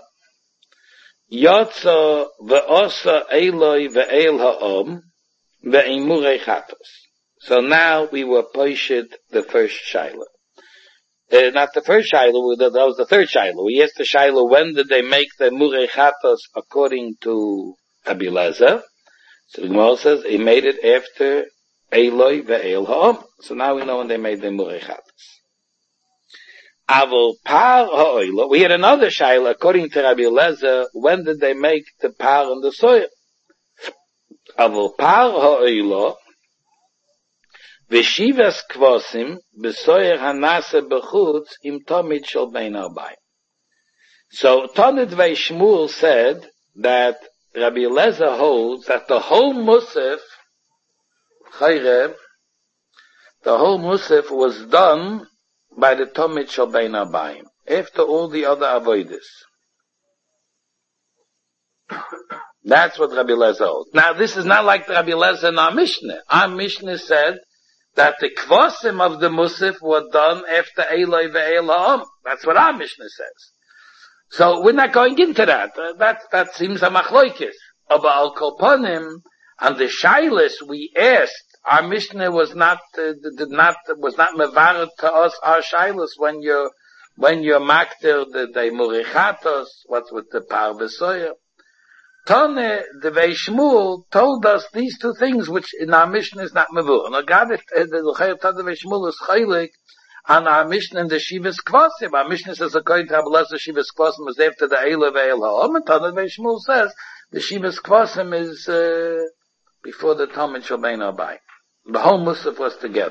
Yotza ve'osa Eloi ve'el ha'om, so now we were poshed the first Shaila. Uh, not the first Shaila, that was the third Shaila. We asked the Shaila, when did they make the Murei Chatos according to Rabbi Eliezer? So the Gemara says, he made it after Eloi ve'el ha'om. So now we know when they made the Murei Chatos. Avol par ha'oilo. We had another Shaila, according to Rabbi Eliezer, when did they make the par and the soil? Avol par ha'oilo, v'shivas kvosim, b'soyer hanase b'chutz, im tomid shel bein abayim. So, Tonid Vei Shmuel said that Rabbi Eliezer holds that the whole Musaf, Chayre, the whole Musaf was done by the tomid shel bein abayim, after all the other avodas. That's what Rabbi Eliezer holds. Now, this is not like the Rabbi Eliezer in our Mishnah. Our Mishnah said that the kvosim of the Musaf were done after Eloi ve'elam. That's what our Mishnah says. So we're not going into that. Uh, that that seems a machloikis. But al kolponim, and the shailis we asked, our Mishnah was not uh, did not was not mevaret to us our shailis when you're when you're makter the the murichatos. What's with the par besoyer? Tone, the Veishmul told us these two things, which in our Mishnah is not mevur. Now, God, if the L'chayr Tone Veishmul is chaylik on our Mishnah in the Shivas Kvasim. Our Mishnah says, according to Rabbi Eliezer, Shivas Kvasim is after the Eila Ve'el Ha'om, and Tone Veishmul says, the Shivas Kvasim is uh, before the Talmud Shalbein Abai. The whole Musaf was together.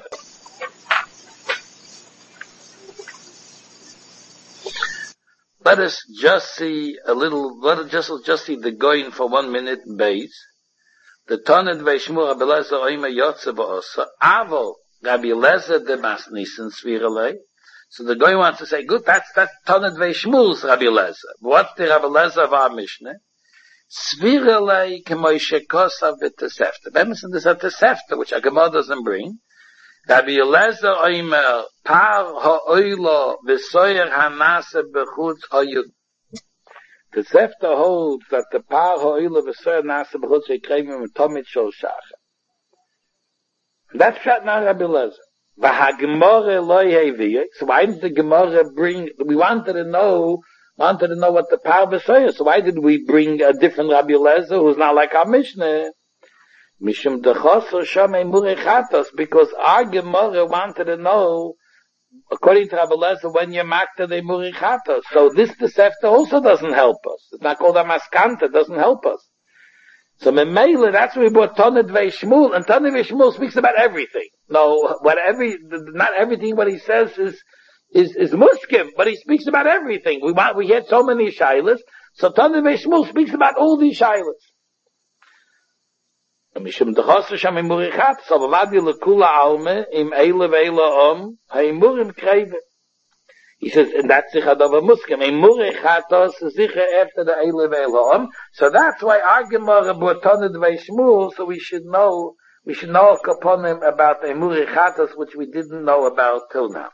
Let us just see a little, let us just, just see the going for one minute base. The Toned Veishmur Rabbi Eliezer Oime Yotze Ba'osa, Avo Rabbi Eliezer de Masnissen Svirelei. So the guy wants to say, good, that's, that's Toned Veishmur's Rabbi Eliezer. What's the Rabbi Eliezer of our Mishnah? Svirelei Kemoishe Kosav B'Tesefta. Bemis in this Tesefta, which our Gemara doesn't bring. Rabbi Eliezer Oimer, Par ha'oilo v'soyer hanase b'chutz ha'yud. The Sefta holds that the Par ha'oilo v'soyer hanase b'chutz ha'yikreivim v'tomit shol shacha. That's shot now Rabbi Eliezer. V'ha'gemore loy he'viyah. So why did the Gemara bring, we wanted to know, wanted to know what the Par v'soyer, so why did we bring a different Rabbi Eliezer who's not like our Mishnah? Mishum dechosor shamei murichatos, because our Gemara wanted to know, according to Rabbi Eliezer, when you're makta the murichatos. So this Tosefta also doesn't help us. It's not called a maskanta, it doesn't help us. So Memele, that's why we brought Toned Veishmul, and Toned Veishmul speaks about everything. No, what every, not everything what he says is, is, is muskim, but he speaks about everything. We want, we had so many shilas, so Toned Veishmul speaks about all these shilas. Mishum dechosor shamei murichatos, aber vadi lekula alme, im eile ve'eila om, ha'emurim kreive. He says, and that's sicher dava muskim. Im murichatos is sicher after the eile ve'eila om. So that's why our Gemara brought Toned Veishmul, so we should know, we should know upon him about the murichatos, which we didn't know about till now.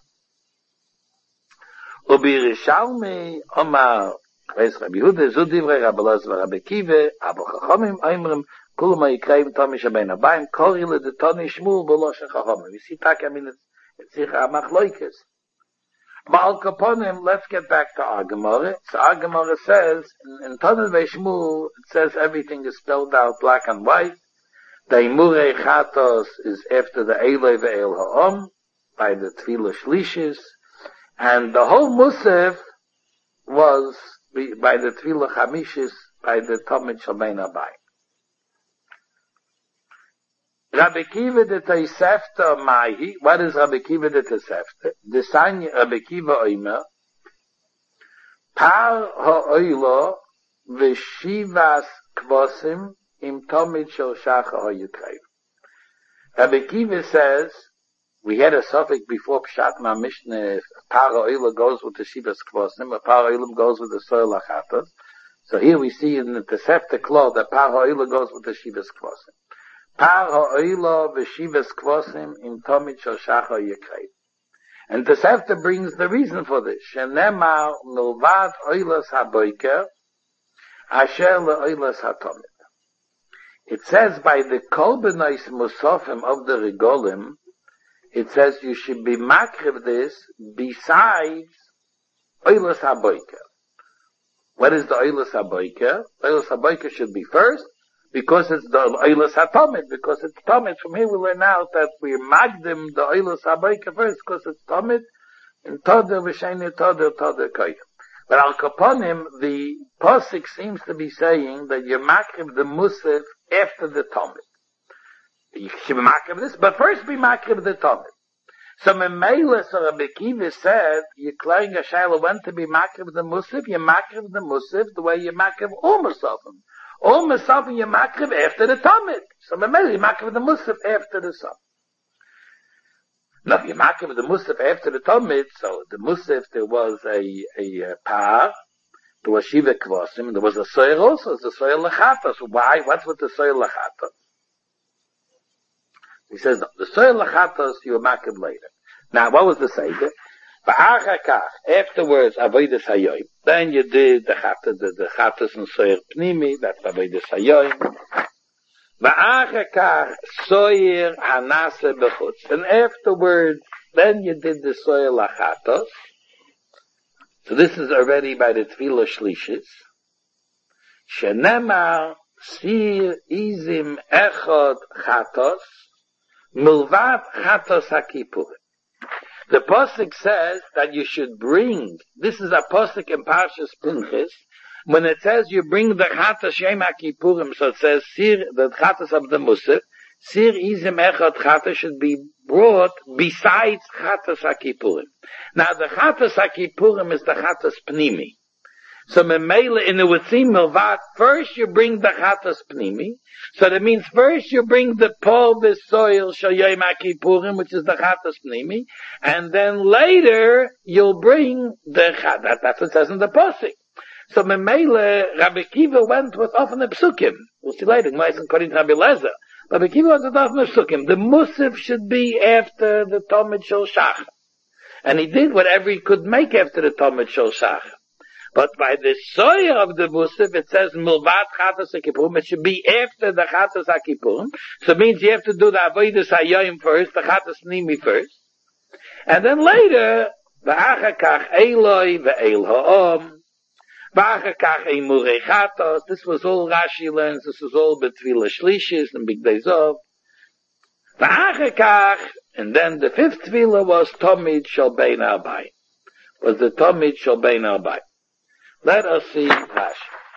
Ubi Rishalmi, Omar, Reis Rabbi Yehuda, Zu divrei Rabbi Eliezer Rabbi Kiva, aber Chachamim oimrim, Kulma Yikreim Tomi Shabein Abayim, Korile de Toni Shmuel B'Loshen Chachamim. We see tak, I mean, it's, it's sicher a machloikes. But al kaponim, let's get back to our Gemara. So our Gemara says, in, in Toned Veishmul, it says everything is spelled out black and white. The Imurei Chatos is after the Eloi Ve'el Ha'om, by the Tfilah Shlishis, and the whole Musaf was by the Tfilah Chamishis, by the Talmud Shabein Abayim. Rabbi Kiva de Tosefta Mahi. What is Rabbi Kiva de Tosefta? The sign Rabbi Kiva Oimer. Par ha'oilo v'shivas kvosim im tomid shel shacha ha'yukrev. Rabbi Kiva says, we had a suffix before Pshat in our Mishnah, Par ha'oilo goes with the shivas kvosim, or Par ha'oilo goes with the soil achatos. So here we see in the Tosefta Klal that Par ha'oilo goes with the shivas kvosim. Par ha'oilo v'shivas kvosim im tomid shel shacha yekrev. And Tosefta brings the reason for this. Shenemar milvad oilas haboiker asher le'oilas hatomid. It says by the kolbenos musafim of the regolim, it says you should be makriv this besides oilas haboiker. What is the oilas haboiker? Oilas haboiker should be first, because it's the oilas hatomid, because it's tomid. From here we learn out that we magdim the oilas haboiker first, because it's tomid, and toder v'sheni toder toder koyim. But al kaponim, the posik seems to be saying that you makrim the musaf after the tomid. You should be makrim this, but first be makrim the tomid. So Memele, so Rabbi Kiva said, you're clearing a shayla when to be makrim the musaf, you makrim the musaf the way you makrim all musafim. All Musaf you makriv after the Talmud. So Memele, you makriv the Musaf after the Saf. Now, if you makriv the Musaf after the Talmud, so the Musaf, there was a, a, a par, There was Shiva Kvasim, and there was a soil also, the soil Lachatos. Why? What's with the soil Lachatos? He says, no, the soil Lachatos you will mark it later. Now, what was the Seder? Afterwards, Avodas Hayoim. Then you did the Chatos, the, the Chatos and Soyer Pnimi, that's Avodas Hayoim. Va'achakach Soyer Hanase Bechutz. And afterwards, then you did the Soyer Lachatos. So this is already by the Tefillah Shlishis. Shenemar Sir Izim Echad Chatos Milvat Chatos HaKippurim. The Pasuk says that you should bring, this is a Pasuk in Parshas Pinchas, when it says you bring the Chatos Yom HaKippurim, so it says Sir, the Chatos of the Musaf, Sir Izim Echad Chatos should be brought besides Chatos HaKippurim. Now the Chatos HaKippurim is the Chatos Pnimi. So Memela in the Witzim Milvat, first you bring the Chatos Pnimi. So that means first you bring the Pol B'Soil Shal Yom HaKippurim, which is the Chatos Pnimi, and then later you'll bring the Chatos. That, that's what it says in the Pasuk. So Memela, Rabbi Kiva went with often the Psukim. We'll see later, according to Rabbi Lezer. Rabbi Kiva went with often the Psukim. The Musaf should be after the Talmud Shel Shachar. And he did whatever he could make after the Talmud Shel Shachar. But by the soil of the Musaf, it says Milvat Chatos HaKippurim. It should be after the Chatos HaKippurim. So it means you have to do the Avodas Hayoim first, the Chatos Nimi first. And then later, V'achakach Eloi Ve'el Ha'om. V'achakach Eimurei Chatos. This was all Rashi learns. This was all B'Tefillah Shlishis and Big Days of. V'achakach. And then the fifth Tefillah was Tomid Shel Bein Arbayim. Was the Tomid Shel Bein Arbayim. Let us see Rashi.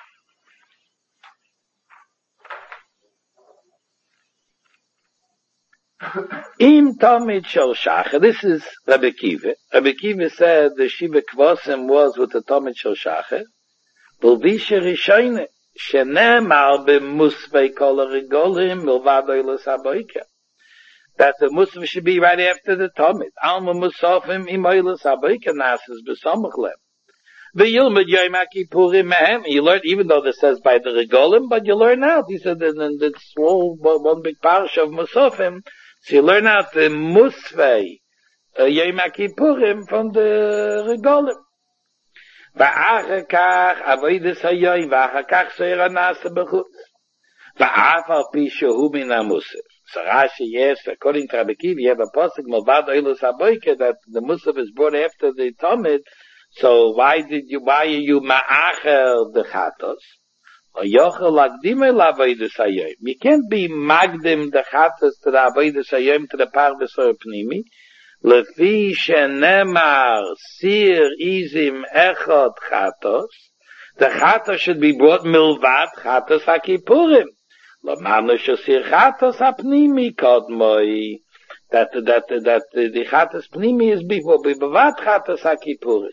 Im Talmid Shel Shachar. This is Rabbi Kiva. Rabbi Kiva said the Shiva Kvasim was with the Talmid Shel Shachar. B'Visha Rishonim shenemar b'musvei kol harigolim milvad oilos haboiker. That the Musaf should be right after the Talmid. Alma Musafim im oilos haboiker nasis b'samach lem. The Yilmud Yom HaKippurim Mehem. You learn, even though this says by the Regolim, but you learn out. He said in the small, one big parish of Musafim, so you learn out the Musvei uh, Yom HaKippurim from the Regolim. Va'achakach Avodas Hayoim Va'achakach Soyer Hanase Bechutz Va'af al pi shehu min ha-Musaf. So Rashi, yes, according to Rabbi Kiva, you have a pasuk Milvad Oilos HaBoiker that the Musaf is brought after the Talmud. So why did you, why are you ma'acher the Chatos? Or yochel lagdime l'avodas hayoim. You can't be magdim the Chatos to the avodas hayoim to the par b'soyer pnimi. Lefi shenemar sir izim echad Chatos. The Chatos should be brought milvad Chatos HaKippurim. L'manu shesir Chatos hapnimi kodmoi. That, that, that, that the Chatos pnimi is before, b'vad Chatos HaKippurim.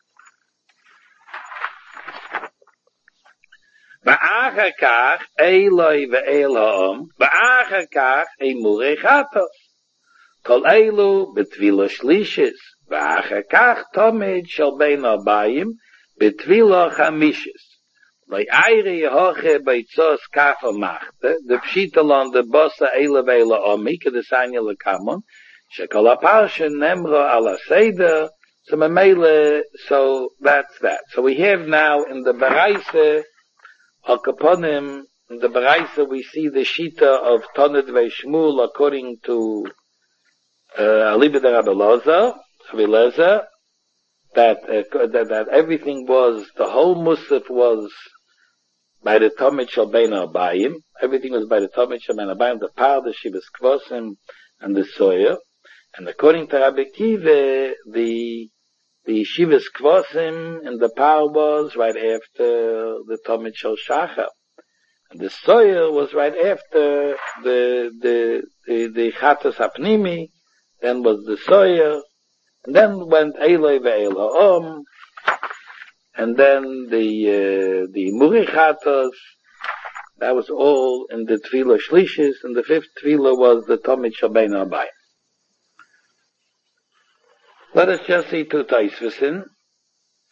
Va'achakach Eloi ve'el ha'om Va'achakach Eimurei Chatos Kol Eilu B'Tefillah Shlishis Va'achakach Tomid Shel Bein Arbayim B'Tefillah Chamishis Lo'ayri Yehoche Beitzos Kafa Machte The Pshitalon The Bosa Eila Ve'ela Omi Kedesanya Lekamon Shekol HaParsha Nemro Ala Seder So Mamele, so that's that. So we have now in the Baraisa Al Kaponim, in the Baraisa, we see the Shita of Toned Ve'Shmul according to uh, Aliba de Rabbi Loza, Rabbi Lezer, that, uh, that that everything was, the whole Musaf was by the Talmid Shel Bein Arbayim. Everything was by the Talmid Shel Bein Arbayim, the Par, the Shivas Kvosim, and the Soyer. And according to Rabbi Kiva, the The Shivas Kvosim and the Par was right after the Talmid Shel Shachar. And the Soyer was right after the, the, the, the Chatos HaPnimi, then was the Soyer, and then went Eloi ve'el ha'om, and then the, uh, the Muri Chatos, that was all in the Tefillah Shlishis, and the fifth Tefillah was the Talmid Shel Bein Arbayim. Let us just see two Taisvasin.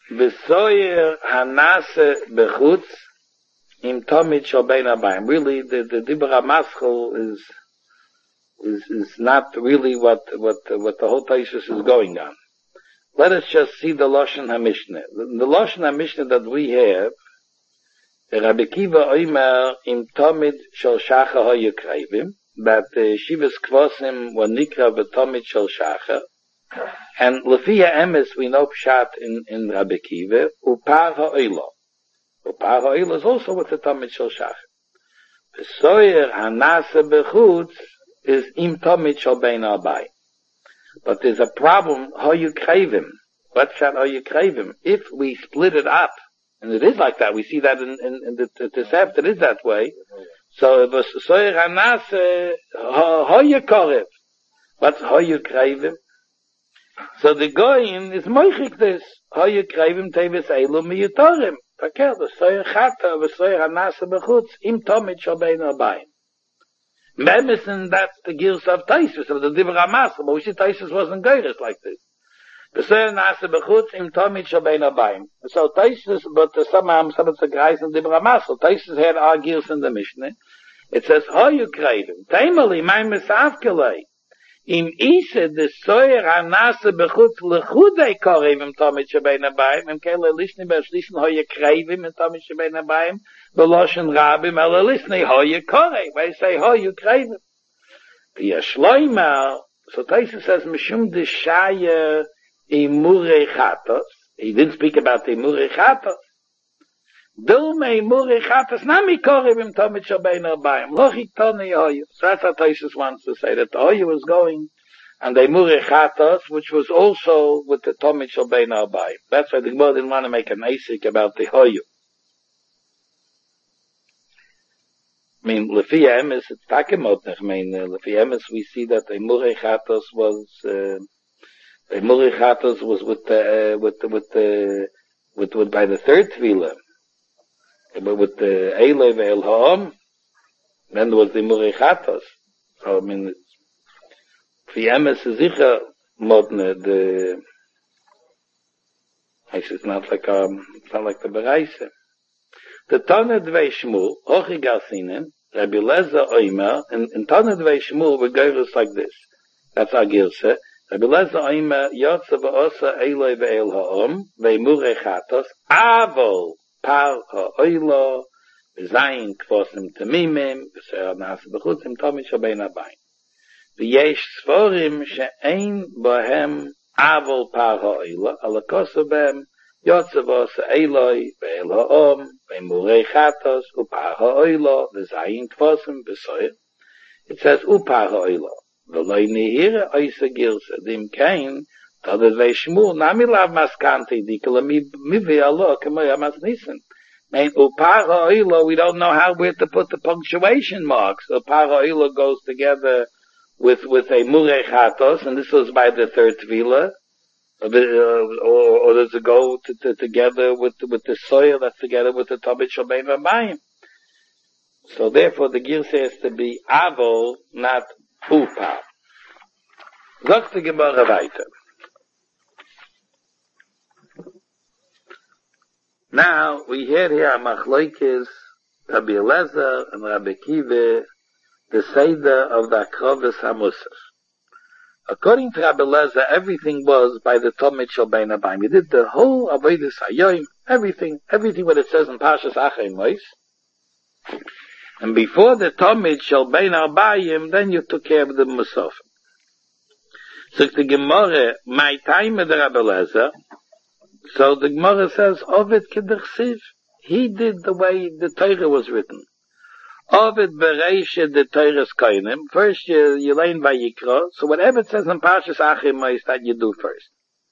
V'soyer hanase bechutz im tomid shel bein habayim. Really, the the dibur hamaschel is is is not really what what what the whole Taisus is going on. Let us just see the Lashon HaMishnah. The, the Lashon HaMishnah that we have, Rabbi Kiva Oimer im tomid shel shacha hayukrevim, that the Shivas Kvosim were nikra v'tomid shel shacha. And Lefia Emes, we know Pshat in, in Rabbi Kiva, Upar Ha'oilo. Upar Ha'oilo is also with the Tomid Shel Shach. V'soyer Hanase Bechutz is Im Tomid Shel Bein Arbay. But there's a problem, how you crave him. What Pshat how you crave him? If we split it up, and it is like that, we see that in, in, in the, the, the Sefer, it is that way. So, V'soyer Hanase, how you korev? What's how you crave him? So the goyim is moichik this. How you crave him tevis elu miyutorim. Takel, the soyer chata, the soyer hanasa bechutz, im tomit shobein abayim. Memison, that's the gills of Taisus, of the Dibur HaMasel, but we see Taisus wasn't goyres like this. The soyer hanasa bechutz, im tomit shobein abayim. So Taisus, but uh, somehow, some of the guys in Dibur HaMasel, Taisus had our gills in the Mishnah. It says, how you crave him? Taimali, my misavkelei. Im ise de soyer anase bechutz lechudei korev im tomit shebein habayim im kele lishni beschließen hoye krevim im tomit shebein habayim veloshen rabim ele lishni hoye korev. I say hoye krevim. Yeshloimar, so Taisa says mishum de shaya imurei chatos. He didn't speak about the imurei chatos. Dulme imurei chatos nami korev im tomit shebein habayim lochik toni hoye. So that's what Taisus wants to say, that the hoye was going and the imurei chatos, which was also with the tomit shebein habayim. That's why the Gemara didn't want to make an asik about the hoye. I mean, Lefi Emes, it's takemotnech. I mean, uh, Lefi Emes, we see that the imurei chatos was uh, the imurei chatos was with the uh, with the with the with, with by the third tefillah. But with the Eile ve'el ha'om, then there was the imurei chatos. So, I mean, Lefi Emes is sicher modne, the, it's not like, um, it's not like the Bereise. The Tana Dvei Shmuel, Ochi Garsinen, Rabbi Lezer Oimer, and in Tana Dvei Shmuel, we go just like this. That's our Girse. Rabbi Lezer Oimer, Yotze v'osa Eile ve'el ha'om, ve'imurei chatos, avol, par ha'oilo, v'zayin kvosim temimim, v'ser nasa b'chutzim tomit shebein habayim. V'yesh sforim she'ein bohem avol par ha'oilo, ala kosa behem, yotze v'osa Eloi, ve'el ha'om, ve'imurei chatos, u'par ha'oilo, v'zayin kvosim, v'soyer. It says, u'par ha'oilo. V'loi nihire oisa girsa, dim kain, Tadad Vei Shmuel, nami lav maskanti, dikala mivi alo, kamoya masnissen. And upar ha'oilo, we don't know how where to put the punctuation marks. Upar ha'oilo goes together with, with a murei chatos, and this was by the third tefillah. Or, or, or does it go to, to, together with, with the soil that's together with the tomit shebein habayim? So therefore the gear says to be avol, not upar. Sagt die Gemara weiter. Now, we hear here Machloikis, Rabbi Eliezer and Rabbi Kiva, the Seder of the Akrovis HaMusar. According to Rabbi Eliezer, everything was by the Tomit shebein habayim. He did the whole Avodas Hayoim, everything, everything what it says in Parshas Acharei Mos. And before the Tomit shebein habayim, then you took care of the Musafim. So the Gemara, my time with Rabbi Eliezer, so the Gemara says, Ovid Kedachsiv. He did the way the Torah was written. Ovid Bereisha the Torah's Koinim. First you, you learn by Yikra. So whatever it says in Parshas Acharei Mos that you do first.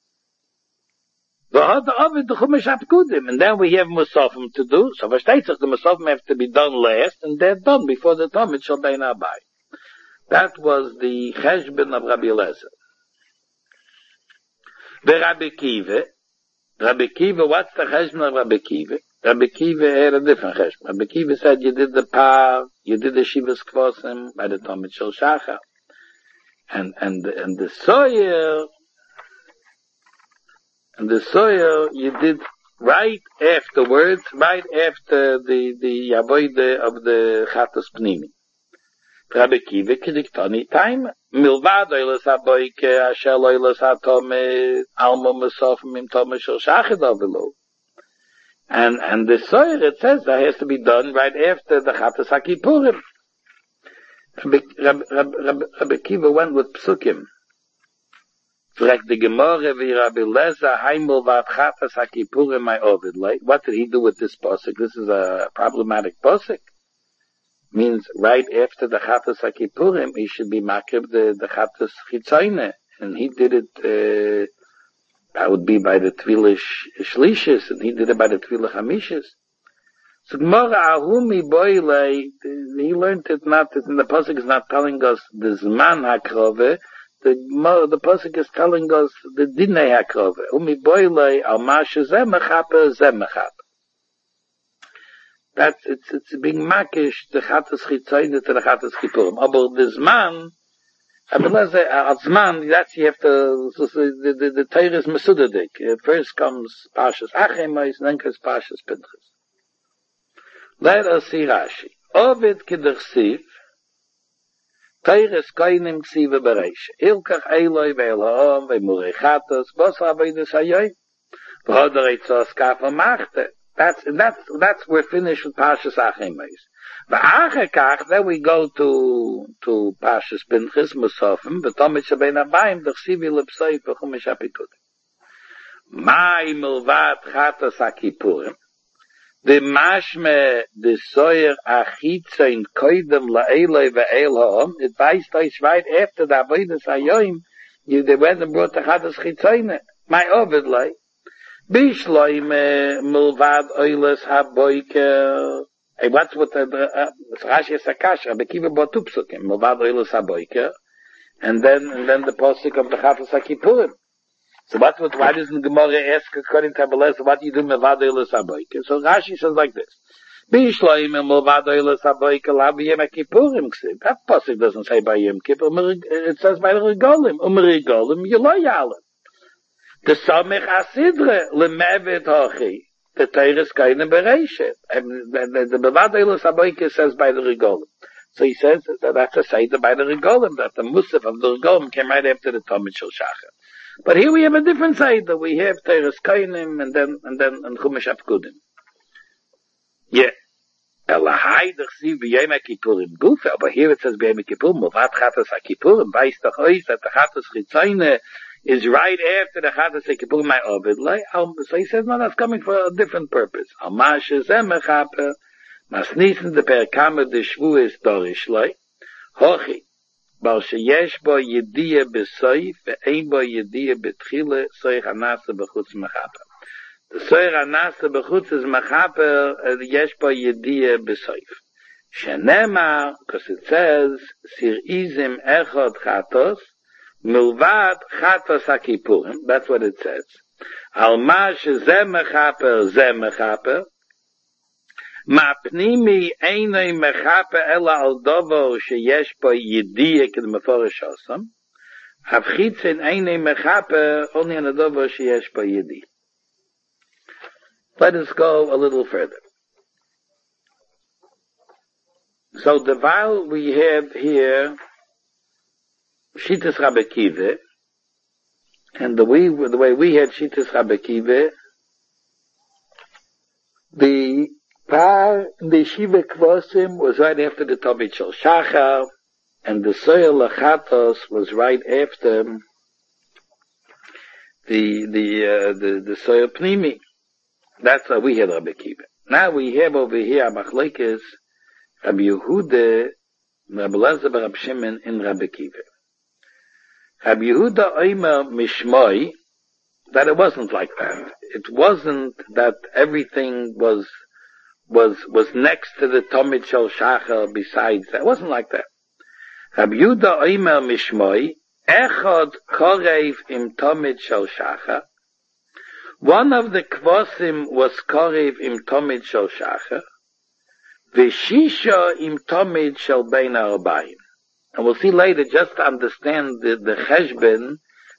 Ovid the Chumash Apkudim. And then we have Musafim to do. So first the Musafim have to be done last, and they're done before the Tomit shebein habayim. That was the Cheshbon of Rabbi Eliezer. The Rabbi Kiva, Rabbi Kiva, what's the cheshbon of Rabbi Kiva? Rabbi Kiva had a different cheshbon. Rabbi Kiva said you did the par, you did the shivas kvosim by the Tomit shel Shachar. And, and, and the soyer, And the soil you did right afterwards, right after the, the avoide of the Chatos Pnimi. Rabbi Kiva kriegt any time. Milvad oilas haboike, asher oilas hatome, alma mesofim im tome shel shachid avelu. And, and the soil, it says that has to be done right after the Chatos HaKippurim. Rabbi, Rabbi, Rabbi, Rabbi Kiva went with Psukim. Fragt the Gemara, wie Rabbi Leza, heimel vat Chatos HaKippurim, my Ovid. What did he do with this posuk? This is a problematic posuk. Means right after the Chatos HaKippurim, he should be makrib the, the Chatos Chitzayne. And he did it, uh, that would be by the Tvilah Shlishis, and he did it by the Tvilah Chamishis. So Gemara, ahumi boile, he learned it not, the Pasuk is not telling us the Zman HaKrove, the, the Pasuk is telling us the Dinei HaKrove. Ahumi boile, al mashe zeh mechaper, zeh mechaper. That's, it's, it's being makish, the Chatos Chitzayne to the Chatos Kippurim. Aber the Zman, I mean, let's say, as Zman, that's you have to, so, so, the, the, the Torah is Mesudadik. First comes Pashas Achemais, then comes Pashas Pinchas. Let us see Rashi. Ovid k'dersiv, Torah is koinim ksiva bereisha. Ilkach Eloi ve'elha'om ve'murei Chatos, bos ha'avodas hayoyim. V'hodar eitzos kafa machte. That's, that's, that's, we're finished with Pashas Achemais. V'achekach, then we go to, to Pashas Pinchas, Musafim, v'tomit shabein abayim, d'chsivi l'psoi, v'chumish ha'pikudim. Mai milvat Chatos HaKippurim. The mashme, the soyer achitzain koidem la'eloi ve'elha'om, it weist euch right after the avodas hayoyim, you, they went and brought the Chatos Chitzayne. My ovidlei. Bishloime milvad oilas haboike. Hey, what's what the, uh, Rashi is Akasha, Rabbi Kiva brought two psukim, milvad oilas haboike, and then, and then the posuk of the Chatos HaKippurim. So what, what, why doesn't Gemara ask according to Abelaz, what do you do milvad oilas haboike? So Rashi says like this. Bishloime milvad oilas haboike lav yom HaKippurim ksiv. That posuk doesn't say by Yom Kippur, it says by the Regolim. Um Regolim, yelo yalim. The Samech Asidre, Lemevet Hochi, the Torah is kind of bereishet. The Milvad Oilas Haboike says by the Regolim. So he says that that's a Seder by the Regolim, that the Musaf of the Regolim came right after the Talmud Shel Shachar. But here we have a different Seder. We have Torah Kainim and then, and then, and Chumash Apkudim. Yeah. Elahai d'chsiv b'yom HaKippurim gufa, but here it says b'yom HaKippurim, Milvad Chatos HaKippurim, weist doch euch that the Chatos Chitzayne is right after the Chatos HaKippurim, my Ovid. So he says, no, that's coming for a different purpose. Al mashe zeh mechaper, masnissen de perkamer de shvuas dorish lei, hochi, bal sheyesh bo yediyah b'soif, ve'ein bo yediyah b'tchile, soich anase b'chutz mechaper. The soich anase b'chutz is mechaper, yesh bo yediyah b'soif. Shenemar, because it says, sir izim echod chatos, Milvad Chatos HaKippurim, that's what it says. Al ma shezeh mechaper, zeh mechaper. Ma pnimi einoi mechaper ela al dovo sheyesh po yediyah k'd meforish osam. Havchitzin einoi mechaper only on a dovo sheyesh po yediyah. Let us go a little further. So the while we have here Shittas Rabbi Kiva, and the way, the way we had Shittas Rabbi Kiva, the par, the Shiva Kvosim was right after the Talmud Shel Shachar, and the Soyer Lachatos was right after the, the, uh, the, the Soyer Pnimi. That's how we had Rabbi Kiva. Now we have over here Machlekes, Rabbi Yehuda, Rabbi Elazar bar Rabbi Shimon, and Rabbi Kiva. Rabbi Yehuda Omer Mishmoi, that it wasn't like that. It wasn't that everything was, was, was next to the Talmud Shel Shachar besides that. It wasn't like that. Rabbi Yehuda Omer Mishmoi, Echad Korev im Talmud Shel Shachar. One of the Kvosim was Korev im Talmud Shel Shachar. Veshisha im Talmud Shel Bein Arbaim. And we'll see later, just to understand the, the cheshbon,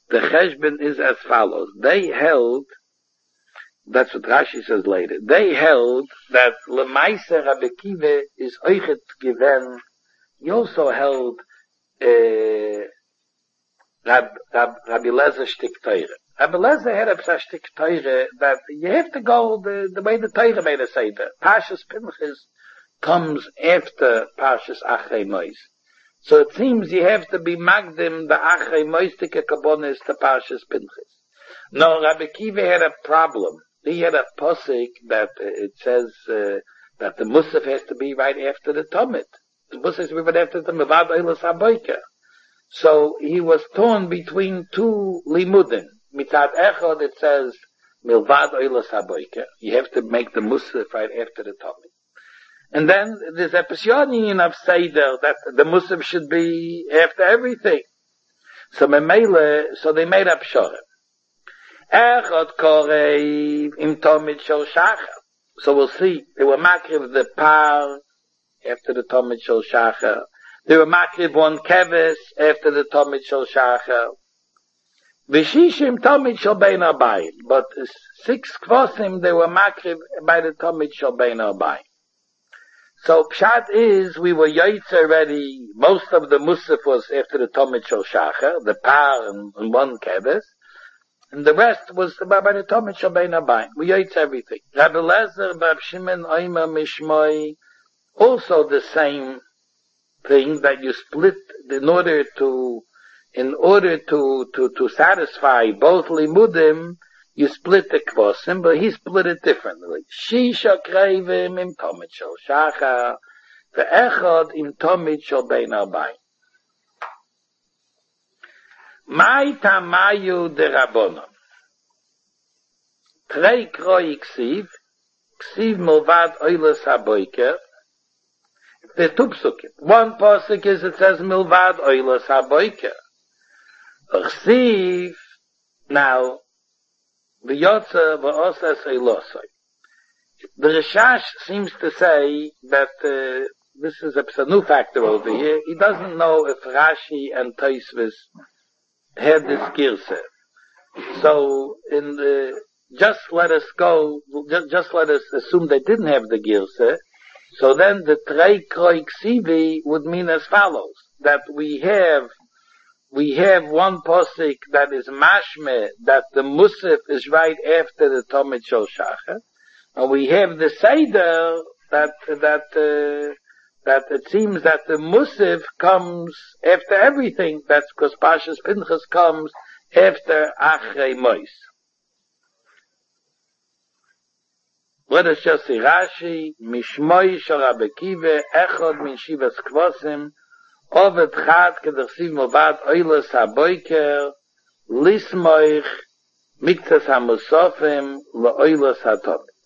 the cheshbon is as follows. They held, that's what Rashi says later, they held that Lemaise Rabbi Kiva is oichet given. He also held uh, Rab, Rab, Rabbi Lezer shtik Teire. Rabbi Lezer had a shtik Teire that you have to go the, the way the Teire made us say that. Parshas Pinchas comes after Parshas Achrei Mois. So it seems you have to be magdim the Achrei Mois tike kabonis to Parshas Pinchas. No, Rabbi Kiva had a problem. He had a posik that uh, it says uh, that the Musaf has to be right after the Tomit. The Musaf has to be right after the Mevad Eilas HaBoiker. So he was torn between two limudim. Mitzad Echad it says Milvad Eilas HaBoiker. You have to make the Musaf right after the Tomit. And then there's a Pesyonin of Seder that the Musaf should be after everything. So Memele, so they made up Shorem. Echad Korei im Tomid Shel Shachar. So we'll see. They were makriv the par after the Tomid Shel Shachar. They were makriv one keves after the Tomid Shel Shachar. V'shishim Tomid Shel Bein Abayim. But six kvosim they were makriv by the Tomid Shel Bein Abayim. So Pshat is we were yaitz already. Most of the Musaf was after the Tomid Shel Shachar, the par and, and one keves. And the rest was by the Tomid Shel Bein Abayim. We ate everything. Rabbi Lezer, Rabbi Shimon, Oima, Mishmoi, also the same thing that you split in order to, in order to, to, to satisfy both limudim, you split the kvosim, but he split it differently. Shisha krevim im Tomid Shel Shachar, ve'echad im Tomid Shel Bein Abayim. Mai tamayu de Rabbonon. Trei kroi ksiv, ksiv milvad oilas haboiker. The two psukim. One pasuk is it says milvad oilas haboiker. Ksiv, now, v'yotza v'osas eilosai. The Rishash seems to say that uh, this is a new factor over here. He doesn't know if Rashi and Tosfos had this girsa. So in the, just let us go, just, just let us assume they didn't have the girsa. So then the trei kroi ksivi would mean as follows, that we have, we have one posik that is mashme, that the musaf is right after the Tomid Shel Shachar, and we have the seder that, that, uh, that it seems that the Musaf comes after everything. That's because Parshas Pinchas comes after Achrei Mois. Let us just see Rashi, Mishmoi Shel Rabbi Kiva, Echad Min Shivas Kvosim, Oved Chad Kedersiv Movad Oilas HaBoiker, Lismoich, Miktas HaMusofim, Lo Oilas HaTomit.